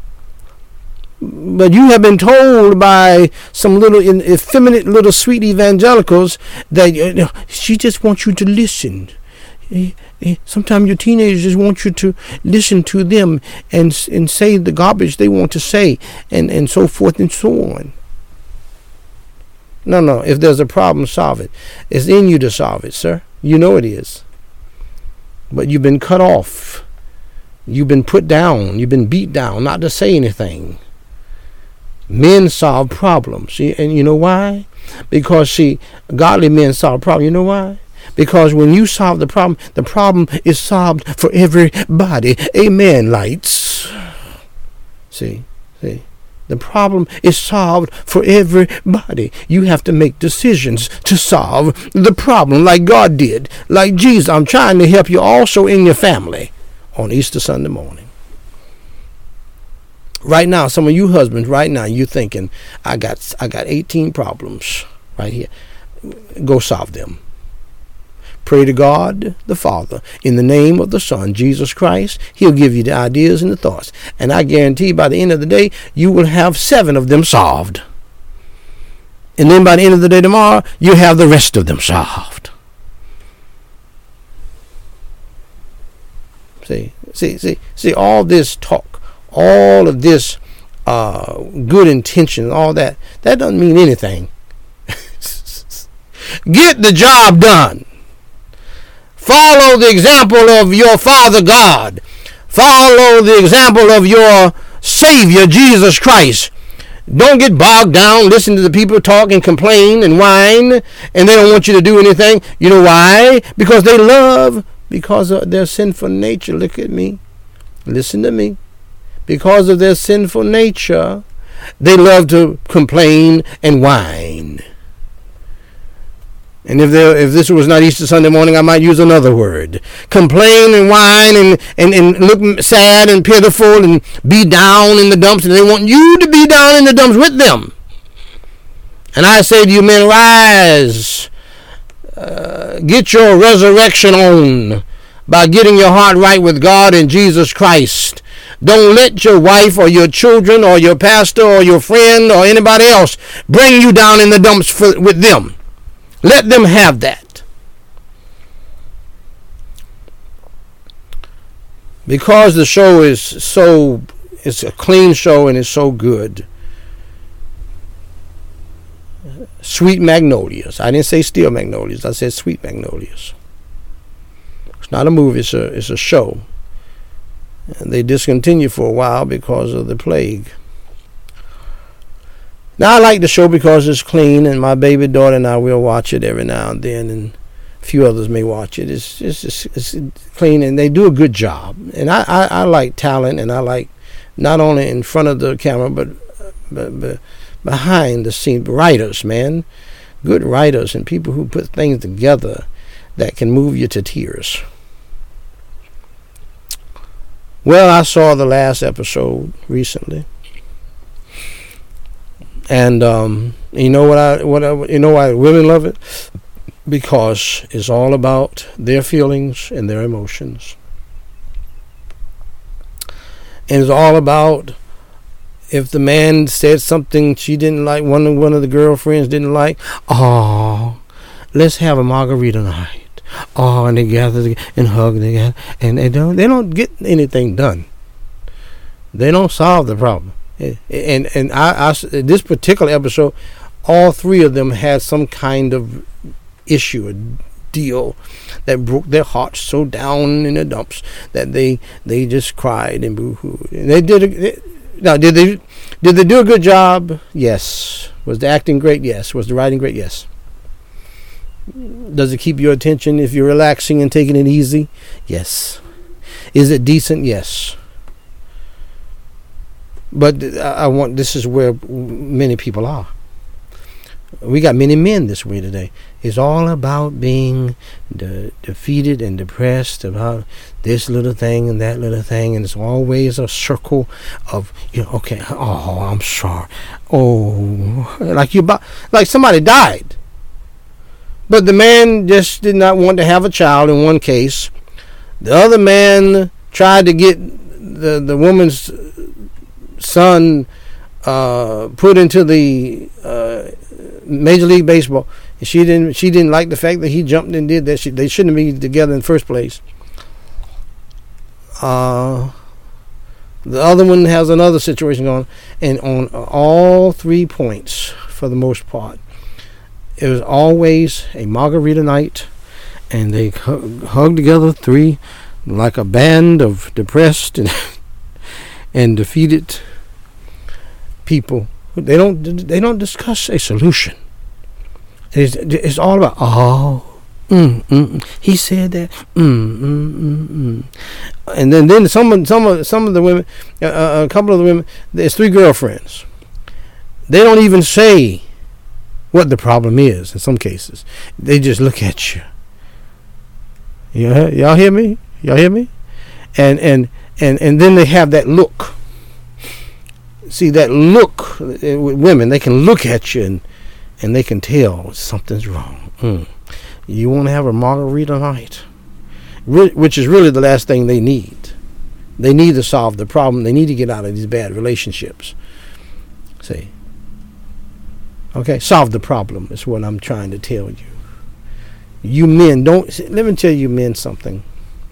But you have been told by some little effeminate little sweet evangelicals that you know, she just wants you to listen. Sometimes your teenagers just want you to listen to them and and say the garbage they want to say, and, and so forth and so on. No, no. If there's a problem, solve it. It's in you to solve it, sir. You know it is. But you've been cut off. You've been put down. You've been beat down not to say anything. Men solve problems. And you know why? Because, see, godly men solve problems. You know why? Because when you solve the problem, the problem is solved for everybody. Amen, lights. See, see. The problem is solved for everybody. You have to make decisions to solve the problem like God did. Like Jesus. I'm trying to help you also in your family on Easter Sunday morning. Right now, some of you husbands, right now, you're thinking, I got I got eighteen problems right here. Go solve them. Pray to God the Father in the name of the Son, Jesus Christ. He'll give you the ideas and the thoughts. And I guarantee by the end of the day, you will have seven of them solved. And then by the end of the day tomorrow, you'll have the rest of them solved. See, see, see, see, all this talk, all of this uh, good intention, all that, that doesn't mean anything. Get the job done. Follow the example of your Father God. Follow the example of your Savior, Jesus Christ. Don't get bogged down, listen to the people talk and complain and whine, and they don't want you to do anything. You know why? Because they love, because of their sinful nature. Look at me. Listen to me. Because of their sinful nature, they love to complain and whine. And if there, if this was not Easter Sunday morning, I might use another word. Complain and whine and, and, and look sad and pitiful and be down in the dumps. And they want you to be down in the dumps with them. And I say to you men, rise. Uh, get your resurrection on by getting your heart right with God and Jesus Christ. Don't let your wife or your children or your pastor or your friend or anybody else bring you down in the dumps for, with them. Let them have that. Because the show is so, it's a clean show and it's so good. Sweet Magnolias. I didn't say Steel Magnolias. I said Sweet Magnolias. It's not a movie. It's a, it's a show. And they discontinued for a while because of the plague. Now, I like the show because it's clean, and my baby daughter and I will watch it every now and then, and a few others may watch it. It's just it's, it's clean, and they do a good job. And I, I, I like talent, and I like not only in front of the camera, but, but, but behind the scene writers, man. Good writers and people who put things together that can move you to tears. Well, I saw the last episode recently, and um, you know what I what I, you know why women love it? Because it's all about their feelings and their emotions, and it's all about if the man said something she didn't like, one of one of the girlfriends didn't like. Oh, let's have a margarita night. Oh, and they gather and hug together, and they don't they don't get anything done. They don't solve the problem. And and I, I this particular episode, all three of them had some kind of issue, a deal that broke their hearts so down in the dumps that they they just cried and boo-hooed. And they did. A, now, did they did they do a good job? Yes. Was the acting great? Yes. Was the writing great? Yes. Does it keep your attention if you're relaxing and taking it easy? Yes. Is it decent? Yes. But I want, this is where many people are. We got many men this way today. It's all about being de- defeated and depressed about this little thing and that little thing, and it's always a circle of, you know, okay, oh, I'm sorry. Oh, like you about, like somebody died. But the man just did not want to have a child in one case. The other man tried to get the, the woman's son uh, put into the uh, Major League Baseball. And she didn't she didn't like the fact that he jumped and did that. She, they shouldn't be together in the first place. Uh, the other one has another situation going on. And on all three points, for the most part, it was always a margarita night, and they hug, hug together, three, like a band of depressed and and defeated people. They don't they don't discuss a solution. It's, it's all about, oh, mm, mm, he said that, mm, mm, mm, mm. And then then some some of some of the women, uh, a couple of the women, there's three girlfriends. They don't even say what the problem is in some cases. They just look at you. Yeah, y'all hear me? Y'all hear me? And and and and then they have that look. See, that look with women, they can look at you and and they can tell something's wrong. Mm. You want to have a margarita night, Re- which is really the last thing they need. They need to solve the problem. They need to get out of these bad relationships. See. Okay, solve the problem is what I'm trying to tell you. You men, don't, let me tell you men something.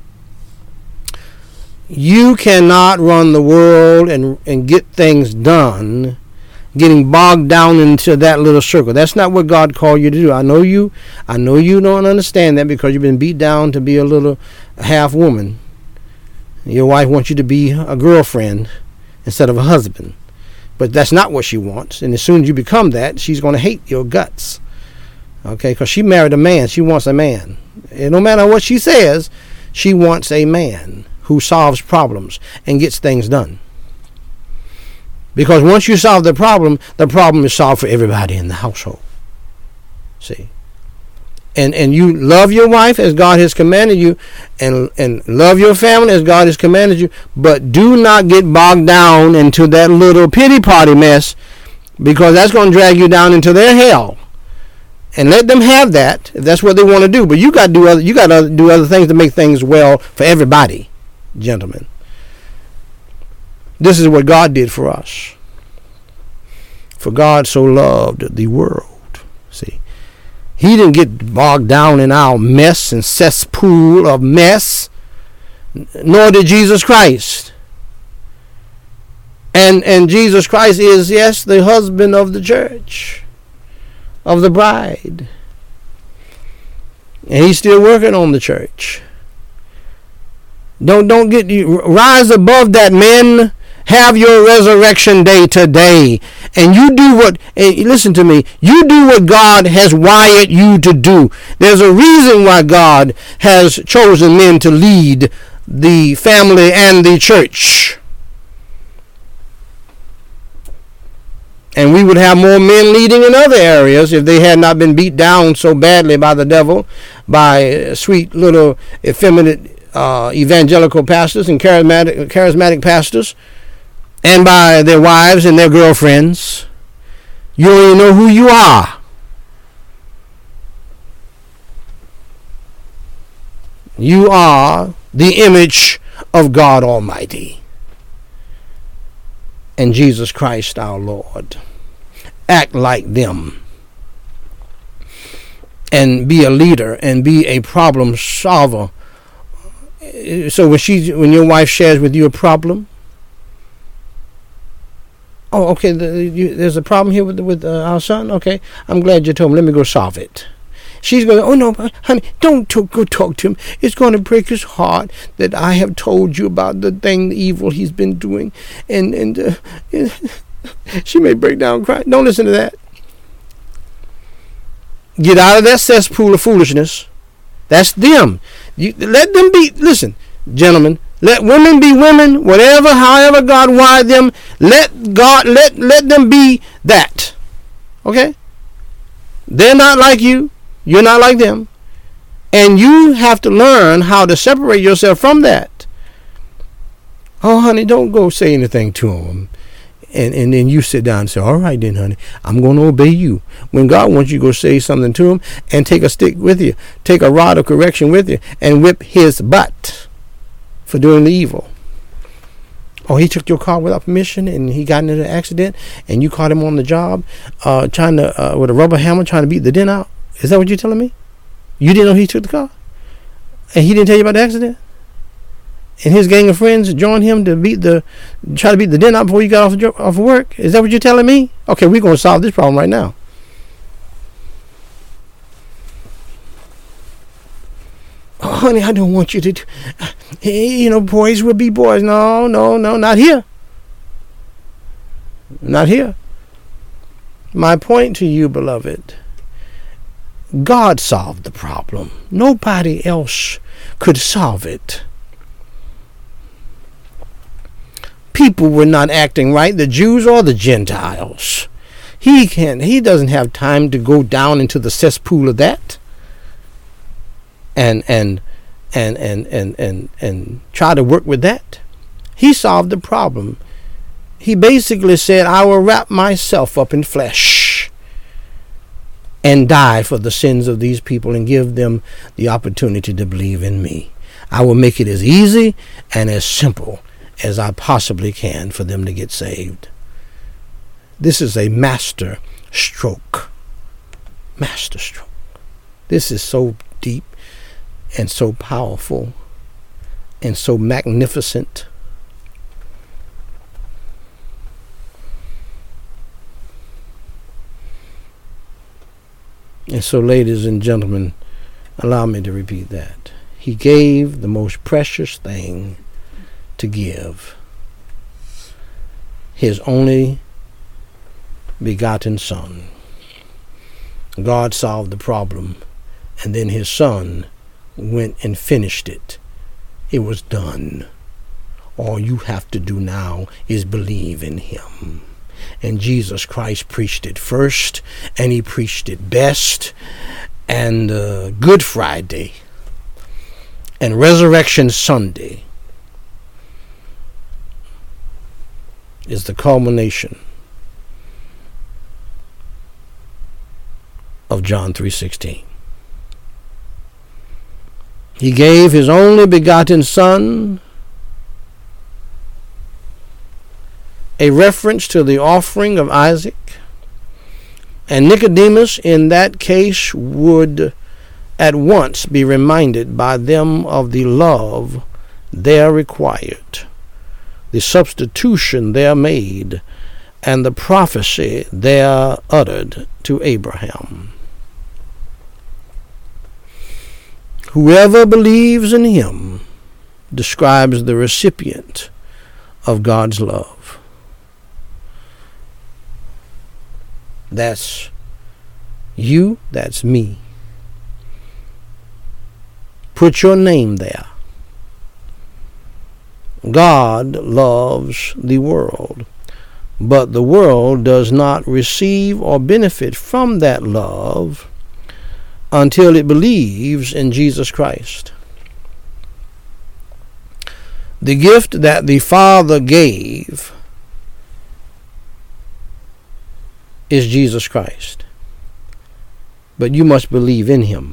You cannot run the world and, and get things done getting bogged down into that little circle. That's not what God called you to do. I know you, I know you don't understand that because you've been beat down to be a little half woman. Your wife wants you to be a girlfriend instead of a husband. But that's not what she wants. And as soon as you become that, she's going to hate your guts. Okay, because she married a man. She wants a man. And no matter what she says, she wants a man who solves problems and gets things done. Because once you solve the problem, the problem is solved for everybody in the household. See? And and you love your wife as God has commanded you, and and love your family as God has commanded you, but do not get bogged down into that little pity party mess, because that's going to drag you down into their hell. And let them have that if that's what they want to do. But you got to do other you got to do other things to make things well for everybody, gentlemen. This is what God did for us. For God so loved the world. See, He didn't get bogged down in our mess and cesspool of mess, nor did Jesus Christ. And and Jesus Christ is, yes, the husband of the church, of the bride. And He's still working on the church. Don't don't get you rise above that, men. have your resurrection day today, and you do what, and listen to me, you do what God has wired you to do. There's a reason why God has chosen men to lead the family and the church. And we would have more men leading in other areas if they had not been beat down so badly by the devil, by sweet little effeminate uh, evangelical pastors and charismatic, charismatic pastors, and by their wives and their girlfriends. You don't even know who you are. You are the image of God Almighty and Jesus Christ our Lord. Act like them and be a leader and be a problem solver. So when she, when your wife shares with you a problem, oh, okay, the, you, there's a problem here with with uh, our son. Okay, I'm glad you told me. Let me go solve it. She's going, oh, no, honey, don't talk, go talk to him. It's going to break his heart that I have told you about the thing, the evil he's been doing. And, and uh, she may break down and cry. Don't listen to that. Get out of that cesspool of foolishness. That's them. You, let them be, listen, gentlemen, let women be women, whatever, however God wired them. Let God, let, let them be that. Okay? They're not like you. You're not like them. And you have to learn how to separate yourself from that. Oh, honey, don't go say anything to him. And and then you sit down and say, all right then, honey, I'm going to obey you. When God wants you to go say something to him, and take a stick with you, take a rod of correction with you, and whip his butt for doing the evil. Oh, he took your car without permission, and he got into an accident, and you caught him on the job, uh, trying to, uh, with a rubber hammer, trying to beat the dent out. Is that what you're telling me? You didn't know he took the car? And he didn't tell you about the accident? And his gang of friends joined him to beat the, try to beat the dent out before you got off, off of work? Is that what you're telling me? Okay, we're going to solve this problem right now. Oh, honey, I don't want you to, do, you know, boys will be boys. No, no, no, not here. Not here. My point to you, beloved, God solved the problem. Nobody else could solve it. People were not acting right, the Jews or the Gentiles. He can he doesn't have time to go down into the cesspool of that and and and and and and, and try to work with that. He solved the problem. He basically said, I will wrap myself up in flesh and die for the sins of these people and give them the opportunity to believe in me. I will make it as easy and as simple as I possibly can for them to get saved. This is a master stroke. Master stroke. This is so deep and so powerful and so magnificent. And so, ladies and gentlemen, allow me to repeat that. He gave the most precious thing to give, his only begotten Son. God solved the problem, and then his Son went and finished it. It was done. All you have to do now is believe in him. And Jesus Christ preached it first, and he preached it best. And uh, Good Friday and Resurrection Sunday is the culmination of John three sixteen. He gave his only begotten Son, a reference to the offering of Isaac. And Nicodemus, in that case, would at once be reminded by them of the love there required, the substitution there made, and the prophecy there uttered to Abraham. Whoever believes in him describes the recipient of God's love. That's you, that's me. Put your name there. God loves the world, but the world does not receive or benefit from that love until it believes in Jesus Christ. The gift that the Father gave is Jesus Christ, but you must believe in him.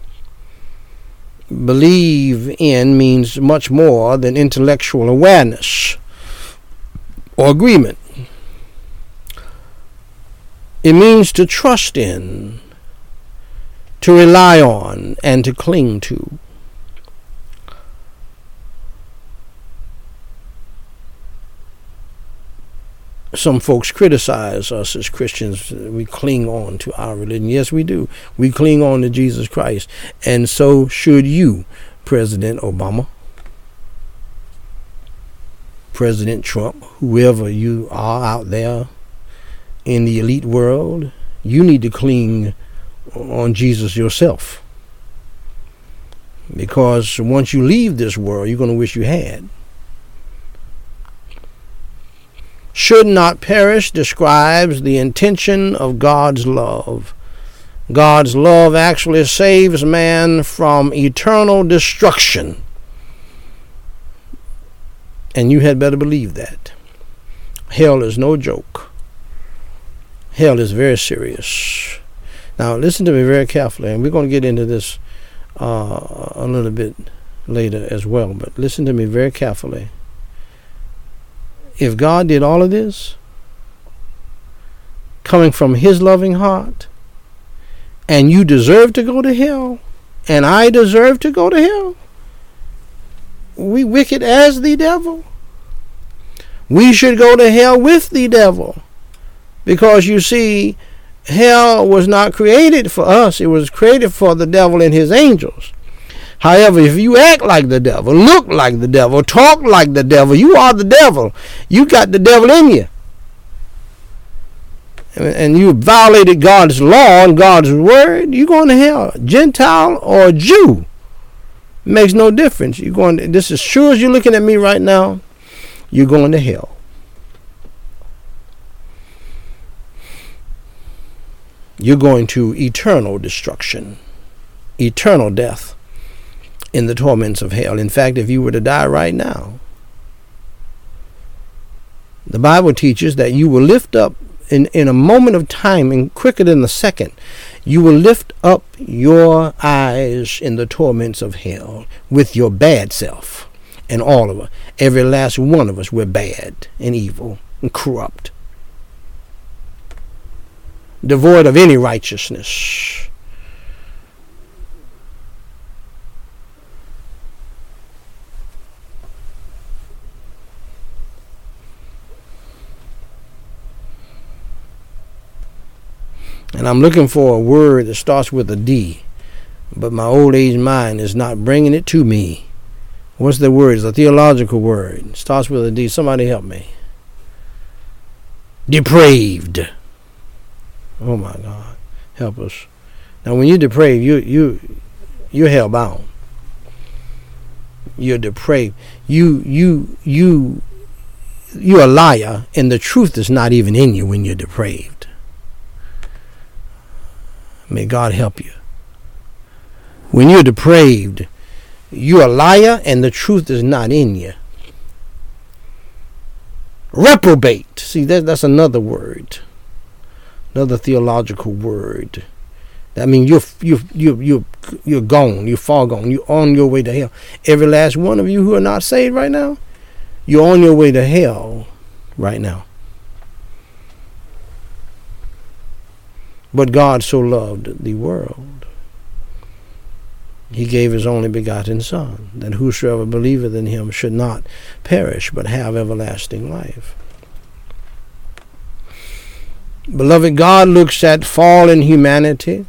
Believe in means much more than intellectual awareness or agreement. It means to trust in, to rely on, and to cling to. Some folks criticize us as Christians. We cling on to our religion. Yes, we do. We cling on to Jesus Christ. And so should you, President Obama, President Trump, whoever you are out there in the elite world. You need to cling on Jesus yourself. Because once you leave this world, you're going to wish you had. Should not perish describes the intention of God's love. God's love actually saves man from eternal destruction. And you had better believe that. Hell is no joke. Hell is very serious. Now listen to me very carefully, and we're going to get into this uh, a little bit later as well, but listen to me very carefully. If God did all of this coming from his loving heart, and you deserve to go to hell, and I deserve to go to hell, we wicked as the devil. We should go to hell with the devil, because you see, hell was not created for us. It was created for the devil and his angels. However, if you act like the devil, look like the devil, talk like the devil, you are the devil. You got the devil in you. And you violated God's law and God's word, you're going to hell. Gentile or Jew. Makes no difference. You're going to, this is sure as you're looking at me right now, you're going to hell. You're going to eternal destruction, eternal death in the torments of hell. In fact, if you were to die right now, the Bible teaches that you will lift up in, in a moment of time, and quicker than a second, you will lift up your eyes in the torments of hell with your bad self. And all of us, every last one of us, we're bad and evil and corrupt, devoid of any righteousness. And I'm looking for a word that starts with a D, but my old age mind is not bringing it to me. What's the word? It's a theological word. It starts with a D. Somebody help me. Depraved. Oh my God, help us. Now when you're depraved, you you you're hellbound. You're depraved. You you you you're a liar, and the truth is not even in you when you're depraved. May God help you. When you're depraved, you're a liar, and the truth is not in you. Reprobate. See, that that's another word. Another theological word. That means you're you you you you're gone. You're far gone. You're on your way to hell. Every last one of you who are not saved right now, you're on your way to hell right now. But God so loved the world, he gave his only begotten Son, that whosoever believeth in him should not perish, but have everlasting life. Beloved, God looks at fallen humanity,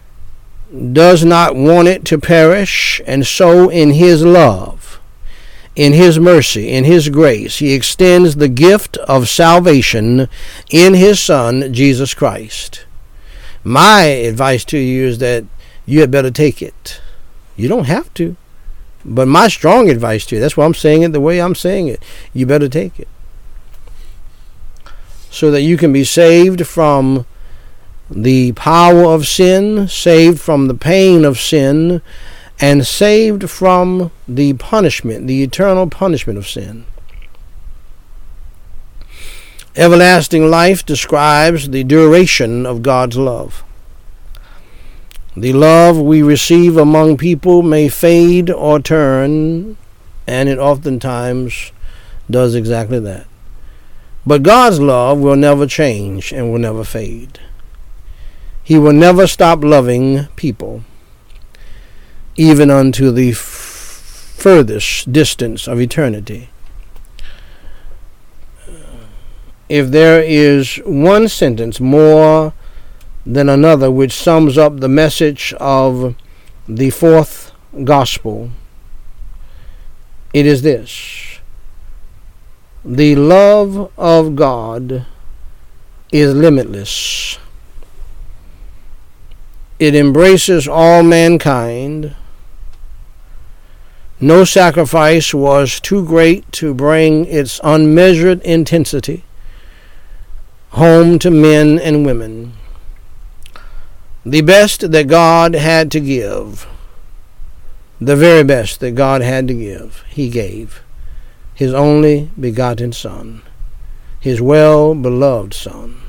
does not want it to perish, and so in his love, in his mercy, in his grace, he extends the gift of salvation in his Son, Jesus Christ. My advice to you is that you had better take it. You don't have to. But my strong advice to you, that's why I'm saying it the way I'm saying it, you better take it. So that you can be saved from the power of sin, saved from the pain of sin, and saved from the punishment, the eternal punishment of sin. Everlasting life describes the duration of God's love. The love we receive among people may fade or turn, and it oftentimes does exactly that. But God's love will never change and will never fade. He will never stop loving people, even unto the f- furthest distance of eternity. If there is one sentence more than another which sums up the message of the fourth gospel, it is this: the love of God is limitless. It embraces all mankind. No sacrifice was too great to bring its unmeasured intensity home to men and women. The best that God had to give, the very best that God had to give, he gave. His only begotten Son, his well-beloved Son.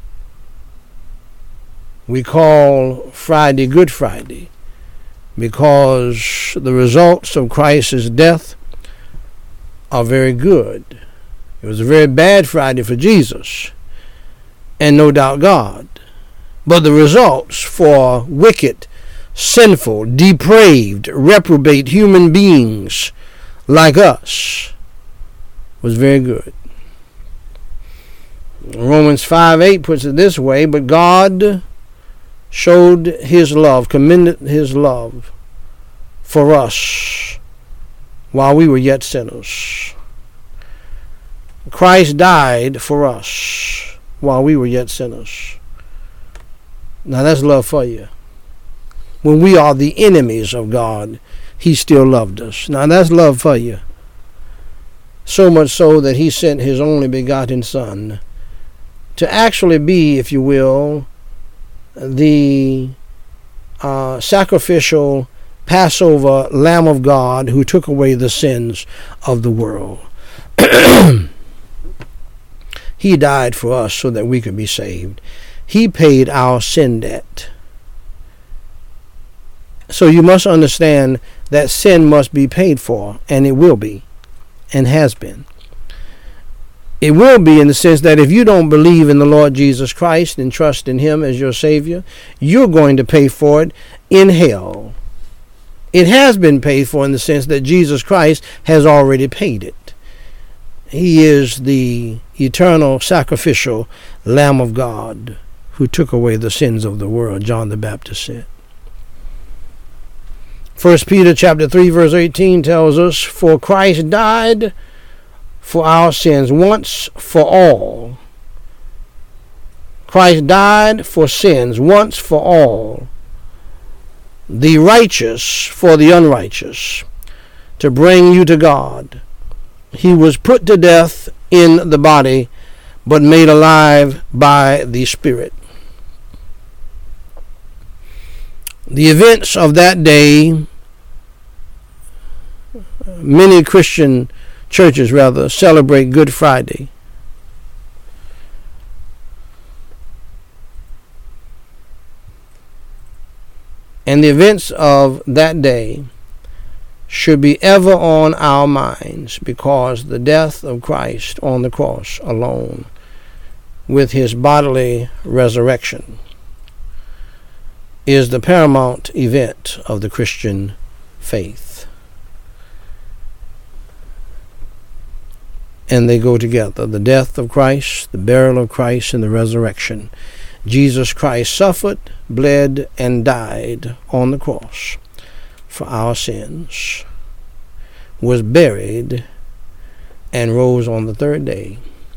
We call Friday Good Friday because the results of Christ's death are very good. It was a very bad Friday for Jesus, and no doubt God. But the results for wicked, sinful, depraved, reprobate human beings like us was very good. Romans five eight puts it this way: but God showed his love, commended his love for us while we were yet sinners. Christ died for us while we were yet sinners. Now that's love for you. When we are the enemies of God, he still loved us. Now that's love for you. So much so that he sent his only begotten Son to actually be, if you will, the uh, sacrificial Passover Lamb of God who took away the sins of the world. He died for us so that we could be saved. He paid our sin debt. So you must understand that sin must be paid for, and it will be, and has been. It will be in the sense that if you don't believe in the Lord Jesus Christ and trust in him as your Savior, you're going to pay for it in hell. It has been paid for in the sense that Jesus Christ has already paid it. He is the eternal sacrificial Lamb of God who took away the sins of the world, John the Baptist said. First Peter chapter three verse eighteen tells us, for Christ died for our sins once for all. Christ died for sins once for all, the righteous for the unrighteous, to bring you to God. He was put to death in the body, but made alive by the Spirit. The events of that day, many Christian churches rather celebrate Good Friday. And the events of that day should be ever on our minds, because the death of Christ on the cross alone, with his bodily resurrection, is the paramount event of the Christian faith. And they go together. The death of Christ, the burial of Christ, and the resurrection. Jesus Christ suffered, bled, and died on the cross for our sins. was buried, and rose on the third day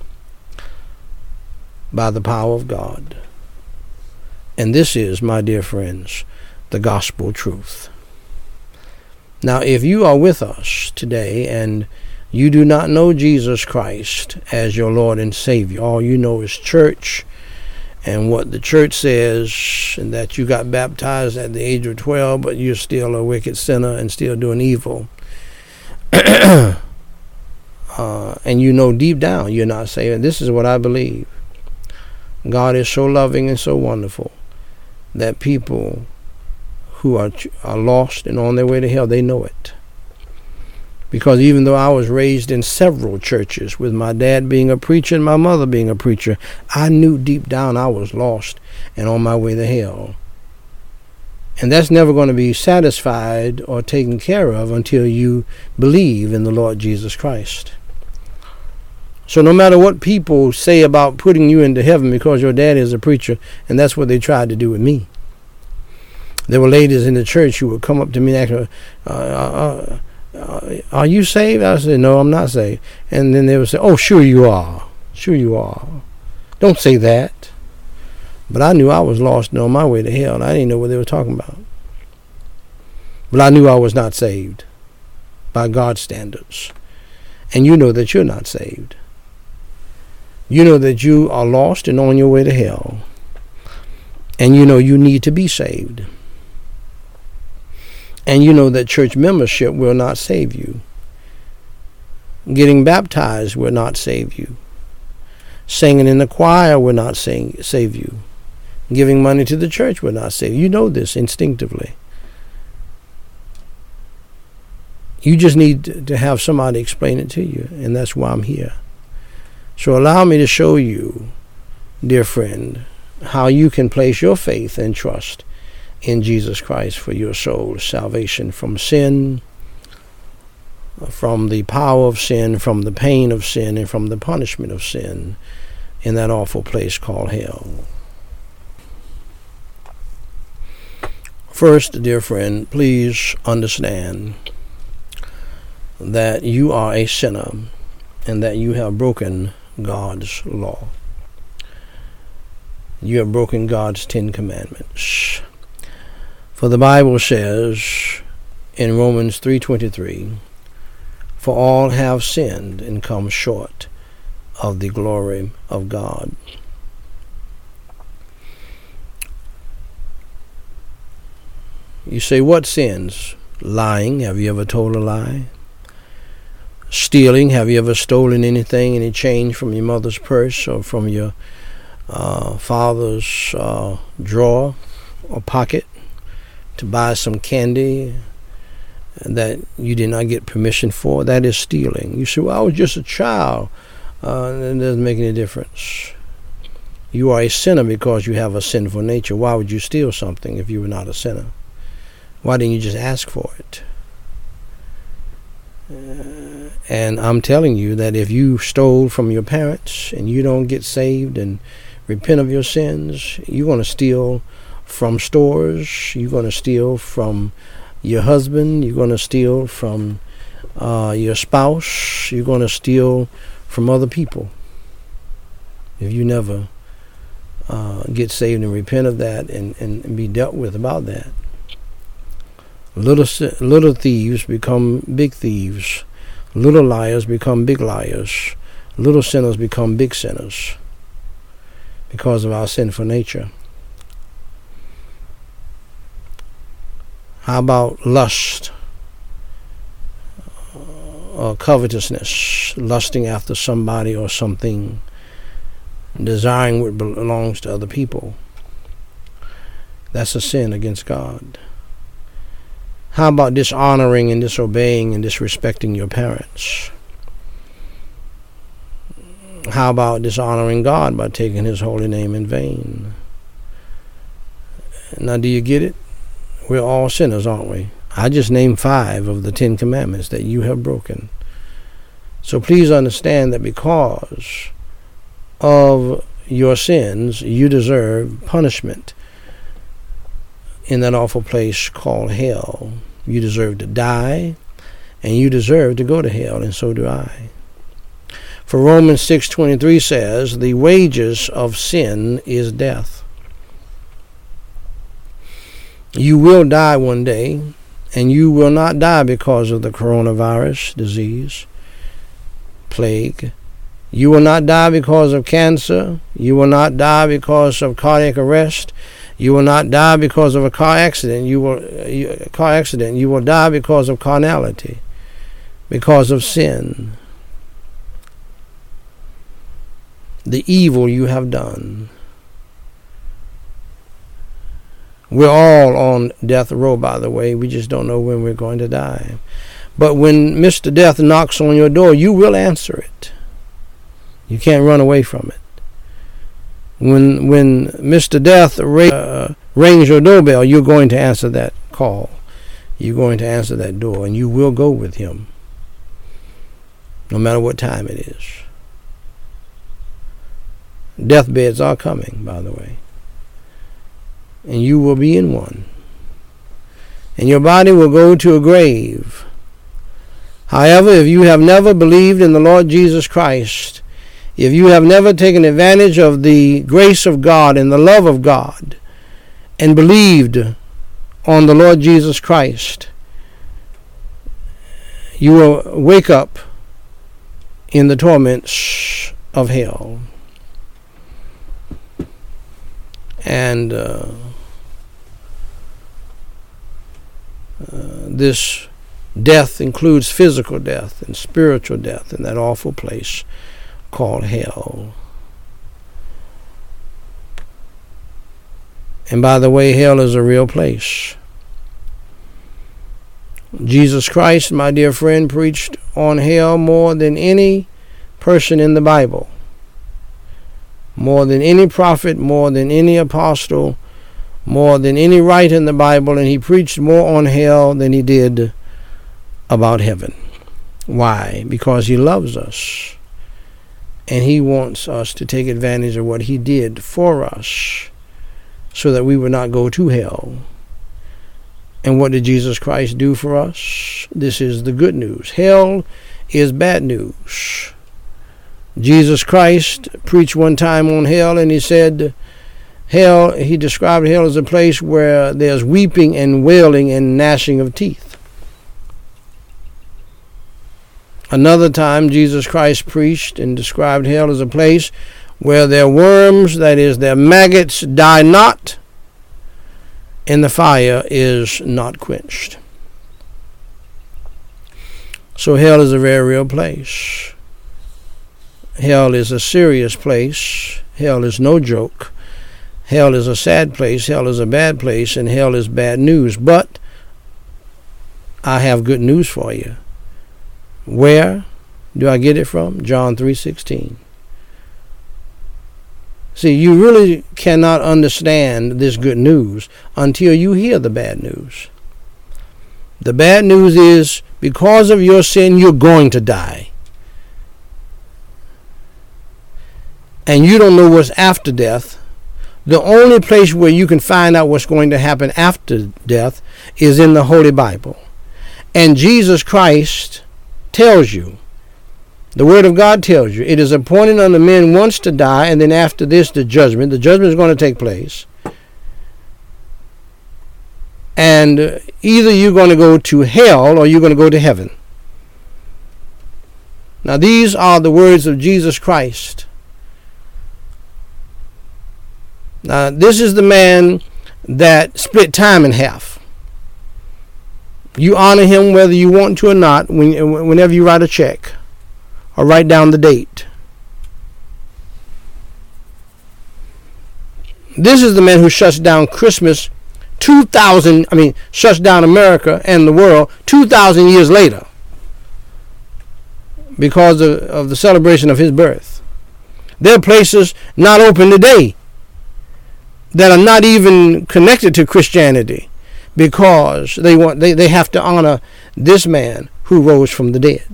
by the power of God. And this is, my dear friends, the gospel truth. Now, if you are with us today and you do not know Jesus Christ as your Lord and Savior, all you know is church and what the church says, and that you got baptized at the age of twelve, but you're still a wicked sinner and still doing evil. uh, and you know deep down you're not saved. This is what I believe. God is so loving and so wonderful that people who are are lost and on their way to hell, they know it. Because even though I was raised in several churches, with my dad being a preacher and my mother being a preacher, I knew deep down I was lost and on my way to hell. And that's never going to be satisfied or taken care of until you believe in the Lord Jesus Christ. So no matter what people say about putting you into heaven because your dad is a preacher, and that's what they tried to do with me. There were ladies in the church who would come up to me and ask, uh, uh, uh, are you saved? I said, no, I'm not saved. And then they would say, oh, sure you are. Sure you are. Don't say that. But I knew I was lost and on my way to hell, and I didn't know what they were talking about. But I knew I was not saved by God's standards. And you know that you're not saved. You know that you are lost and on your way to hell. And you know you need to be saved. And you know that church membership will not save you. Getting baptized will not save you. Singing in the choir will not sing, save you. Giving money to the church will not save you. You know this instinctively. You just need to have somebody explain it to you, and that's why I'm here. So allow me to show you, dear friend, how you can place your faith and trust in Jesus Christ for your soul's salvation from sin, from the power of sin, from the pain of sin, and from the punishment of sin in that awful place called hell. First, dear friend, please understand that you are a sinner and that you have broken God's law. You have broken God's Ten Commandments. For the Bible says in Romans three twenty-three, for all have sinned and come short of the glory of God. You say, what sins? Lying. Have you ever told a lie? Stealing. Have you ever stolen anything, any change from your mother's purse or from your uh, father's uh, drawer or pocket to buy some candy that you did not get permission for? That is stealing. You say, well, I was just a child. Uh, it doesn't make any difference. You are a sinner because you have a sinful nature. Why would you steal something if you were not a sinner? Why didn't you just ask for it? Uh, and I'm telling you that if you stole from your parents and you don't get saved and repent of your sins, you're going to steal from stores, you're going to steal from your husband, you're going to steal from uh, your spouse, you're going to steal from other people. If you never uh, get saved and repent of that and, and, and be dealt with about that. Little little thieves become big thieves. Little liars become big liars. Little sinners become big sinners because of our sinful nature. How about lust or covetousness, lusting after somebody or something, desiring what belongs to other people? That's a sin against God. How about dishonoring and disobeying and disrespecting your parents? How about dishonoring God by taking his holy name in vain? Now, do you get it? We're all sinners, aren't we? I just named five of the Ten Commandments that you have broken. So please understand that because of your sins, you deserve punishment in that awful place called hell. You deserve to die, and you deserve to go to hell, and so do I. For Romans six twenty-three says, the wages of sin is death. You will die one day, and you will not die because of the coronavirus disease, plague. You will not die because of cancer. You will not die because of cardiac arrest. You will not die because of a car accident. You will you, car accident. You will die because of carnality, because of sin, the evil you have done. We're all on death row, by the way. We just don't know when we're going to die. But when Mister Death knocks on your door, you will answer it. You can't run away from it. When when Mister Death ra- uh, rings your doorbell, you're going to answer that call. You're going to answer that door, and you will go with him, no matter what time it is. Deathbeds are coming, by the way, and you will be in one. And your body will go to a grave. However, if you have never believed in the Lord Jesus Christ, if you have never taken advantage of the grace of God and the love of God and believed on the Lord Jesus Christ, you will wake up in the torments of hell. And uh, uh, this death includes physical death and spiritual death in that awful place called hell. And by the way, hell is a real place. Jesus Christ, my dear friend, preached on hell more than any person in the Bible, more than any prophet, more than any apostle, more than any writer in the Bible, and he preached more on hell than he did about heaven. Why? Because he loves us. And he wants us to take advantage of what he did for us so that we would not go to hell. And what did Jesus Christ do for us? This is the good news. Hell is bad news. Jesus Christ preached one time on hell, and he said, hell, he described hell as a place where there's weeping and wailing and gnashing of teeth. Another time, Jesus Christ preached and described hell as a place where their worms, that is, their maggots, die not, and the fire is not quenched. So hell is a very real place. Hell is a serious place. Hell is no joke. Hell is a sad place. Hell is a bad place, and hell is bad news. But I have good news for you. Where do I get it from? John three sixteen. See, you really cannot understand this good news until you hear the bad news. The bad news is, because of your sin, you're going to die. And you don't know what's after death. The only place where you can find out what's going to happen after death is in the Holy Bible. And Jesus Christ tells you, the Word of God tells you, it is appointed unto men once to die, and then after this the judgment. The judgment is going to take place. And either you're going to go to hell or you're going to go to heaven. Now these are the words of Jesus Christ. Now this is the man that split time in half. You honor him whether you want to or not when, whenever you write a check or write down the date. This is the man who shuts down Christmas two thousand, I mean, shuts down America and the world two thousand years later because of, of the celebration of his birth. There are places not open today that are not even connected to Christianity, because they want they, they have to honor this man who rose from the dead.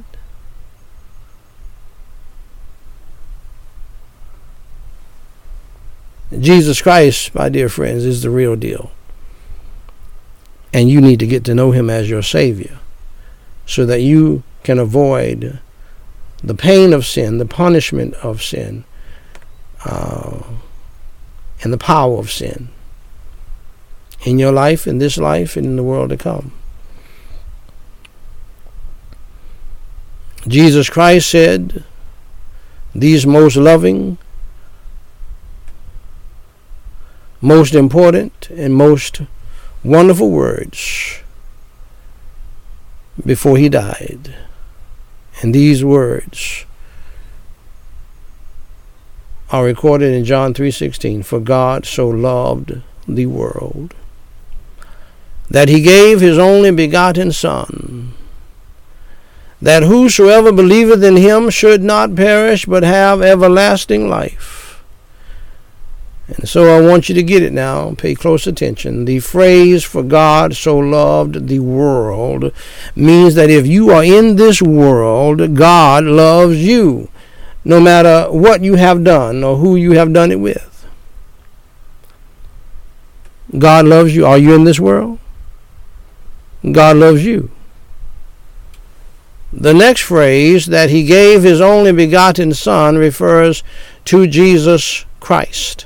Jesus Christ, my dear friends, is the real deal. And you need to get to know him as your Savior so that you can avoid the pain of sin, the punishment of sin, uh, and the power of sin in your life, in this life, and in the world to come. Jesus Christ said these most loving, most important, and most wonderful words before he died. And these words are recorded in John three sixteen. For God so loved the world that he gave his only begotten Son, that whosoever believeth in him should not perish, but have everlasting life. And so I want you to get it now. Pay close attention. The phrase, for God so loved the world, means that if you are in this world, God loves you, no matter what you have done or who you have done it with. God loves you. Are you in this world? God loves you. The next phrase, that he gave his only begotten Son, refers to Jesus Christ.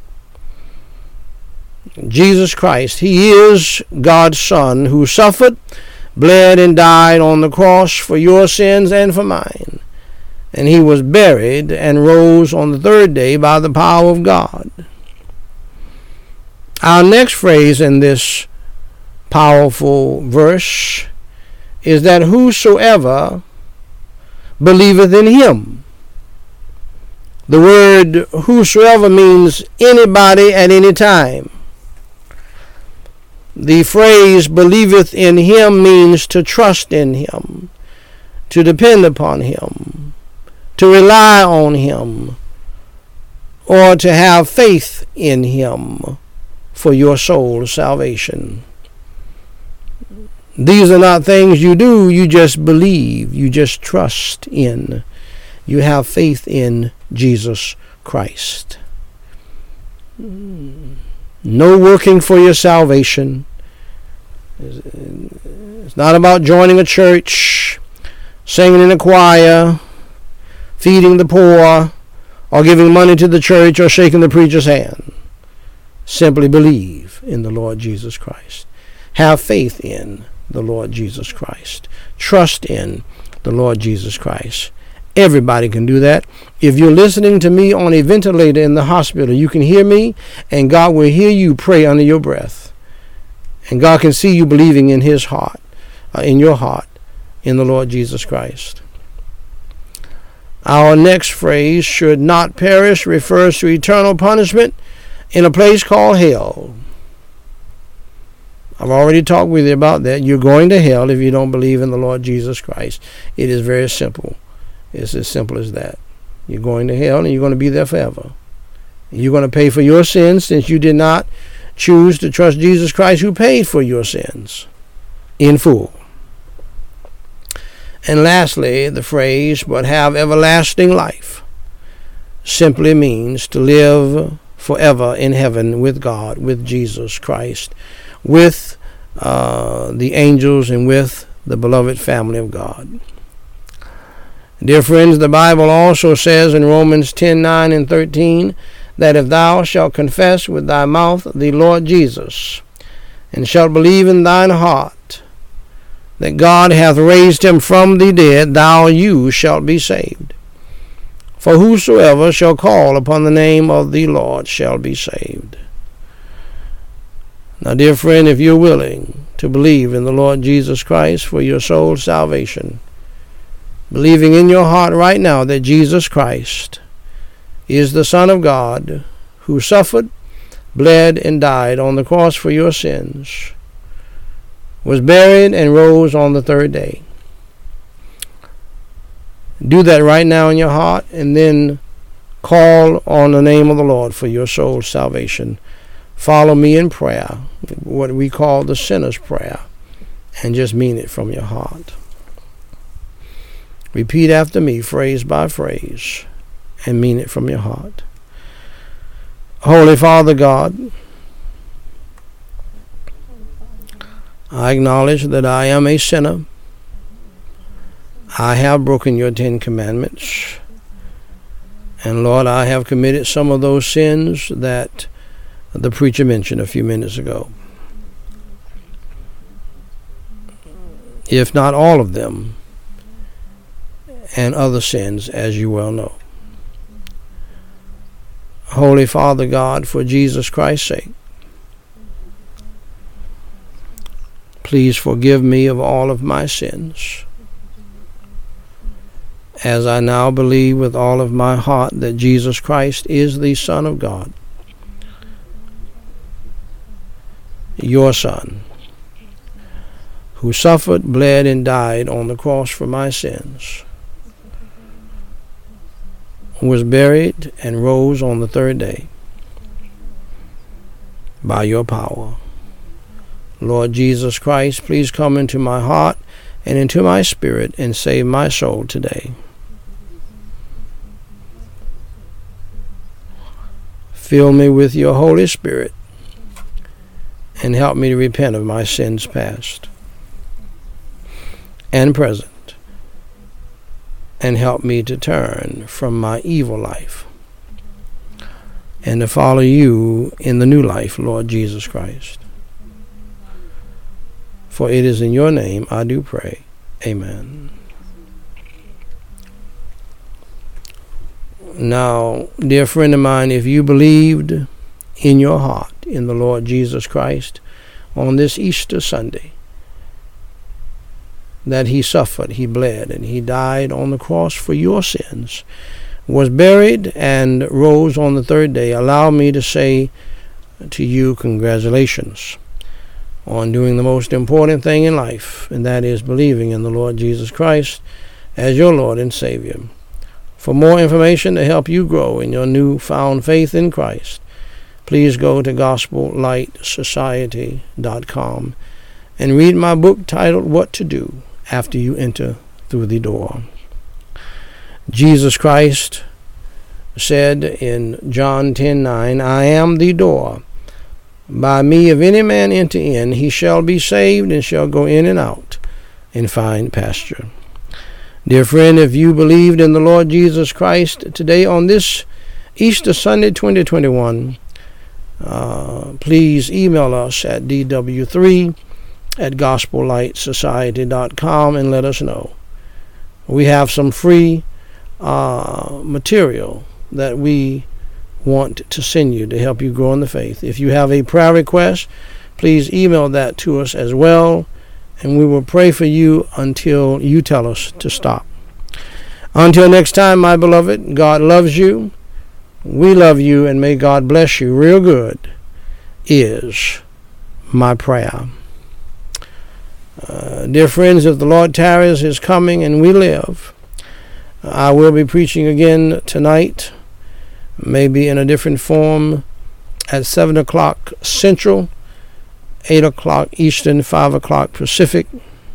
Jesus Christ, he is God's Son, who suffered, bled, and died on the cross for your sins and for mine. And he was buried and rose on the third day by the power of God. Our next phrase in this powerful verse is that whosoever believeth in him. The word whosoever means anybody at any time. The phrase believeth in him means to trust in him, to depend upon him, to rely on him, or to have faith in him for your soul's salvation. These are not things you do, you just believe, you just trust in. You have faith in Jesus Christ. No working for your salvation. It's not about joining a church, singing in a choir, feeding the poor, or giving money to the church, or shaking the preacher's hand. Simply believe in the Lord Jesus Christ. Have faith in the Lord Jesus Christ. Trust in the Lord Jesus Christ. Everybody can do that. If you're listening to me on a ventilator in the hospital, you can hear me, and God will hear you pray under your breath. And God can see you believing in his heart, uh, in your heart, in the Lord Jesus Christ. Our next phrase, should not perish, refers to eternal punishment in a place called hell. I've already talked with you about that. You're going to hell if you don't believe in the Lord Jesus Christ. It is very simple. It's as simple as that. You're going to hell, and you're going to be there forever. You're going to pay for your sins, since you did not choose to trust Jesus Christ, who paid for your sins in full. And lastly, the phrase, but have everlasting life, simply means to live forever in heaven with God, with Jesus Christ, with uh, the angels, and with the beloved family of God. Dear friends, the Bible also says in Romans ten, nine, and thirteen, that if thou shalt confess with thy mouth the Lord Jesus, and shalt believe in thine heart that God hath raised him from the dead, thou you shalt be saved. For whosoever shall call upon the name of the Lord shall be saved. Now, dear friend, if you're willing to believe in the Lord Jesus Christ for your soul's salvation, believing in your heart right now that Jesus Christ is the Son of God, who suffered, bled, and died on the cross for your sins, was buried, and rose on the third day. Do that right now in your heart, and then call on the name of the Lord for your soul's salvation. Follow me in prayer, what we call the sinner's prayer, and just mean it from your heart. Repeat after me, phrase by phrase, and mean it from your heart. Holy Father God, I acknowledge that I am a sinner I have broken your Ten Commandments. And Lord, I have committed some of those sins that the preacher mentioned a few minutes ago. If not all of them, and other sins, as you well know. Holy Father God, for Jesus Christ's sake, please forgive me of all of my sins, as I now believe with all of my heart that Jesus Christ is the Son of God, your Son, who suffered, bled, and died on the cross for my sins, was buried, and rose on the third day by your power. Lord Jesus Christ, please come into my heart and into my spirit and save my soul today. Fill me with your Holy Spirit and help me to repent of my sins past and present, and help me to turn from my evil life and to follow you in the new life, Lord Jesus Christ. For it is in your name I do pray. Amen. Now, dear friend of mine, if you believed in your heart in the Lord Jesus Christ on this Easter Sunday, that he suffered, he bled, and he died on the cross for your sins, was buried, and rose on the third day, allow me to say to you, congratulations on doing the most important thing in life, and that is believing in the Lord Jesus Christ as your Lord and Savior. For more information to help you grow in your newfound faith in Christ, please go to gospel light society dot com and read my book titled What to Do After You Enter Through the Door. Jesus Christ said in John ten nine, I am the door. By me, if any man enter in, he shall be saved and shall go in and out and find pasture. Dear friend, if you believed in the Lord Jesus Christ today on this Easter Sunday twenty twenty-one, uh, please email us at d w three at gospel light society dot com and let us know. We have some free uh, material that we want to send you to help you grow in the faith. If you have a prayer request, please email that to us as well, and we will pray for you until you tell us to stop. Until next time, my beloved, God loves you, we love you, and may God bless you real good is my prayer. Uh, dear friends, if the Lord tarries is coming and we live, I will be preaching again tonight, maybe in a different form, at seven o'clock Central, eight o'clock Eastern, five o'clock Pacific.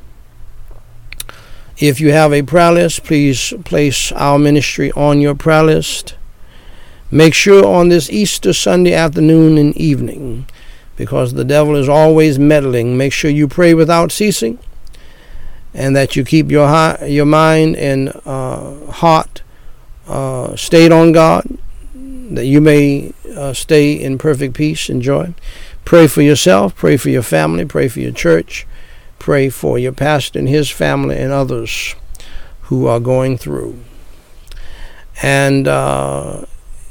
If you have a prayer list, please place our ministry on your prayer list. Make sure on this Easter Sunday afternoon and evening, because the devil is always meddling, make sure you pray without ceasing, and that you keep your heart, your mind and uh, heart uh, stayed on God, that you may uh, stay in perfect peace and joy. Pray for yourself, pray for your family, pray for your church, pray for your pastor and his family and others who are going through. And uh,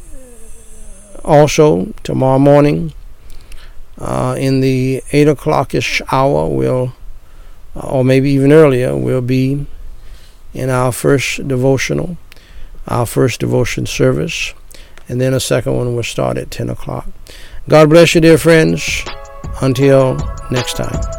also, tomorrow morning, uh, in the eight o'clock-ish hour, we'll, or maybe even earlier, we'll be in our first devotional, our first devotion service. And then a second one will start at ten o'clock. God bless you, dear friends. Until next time.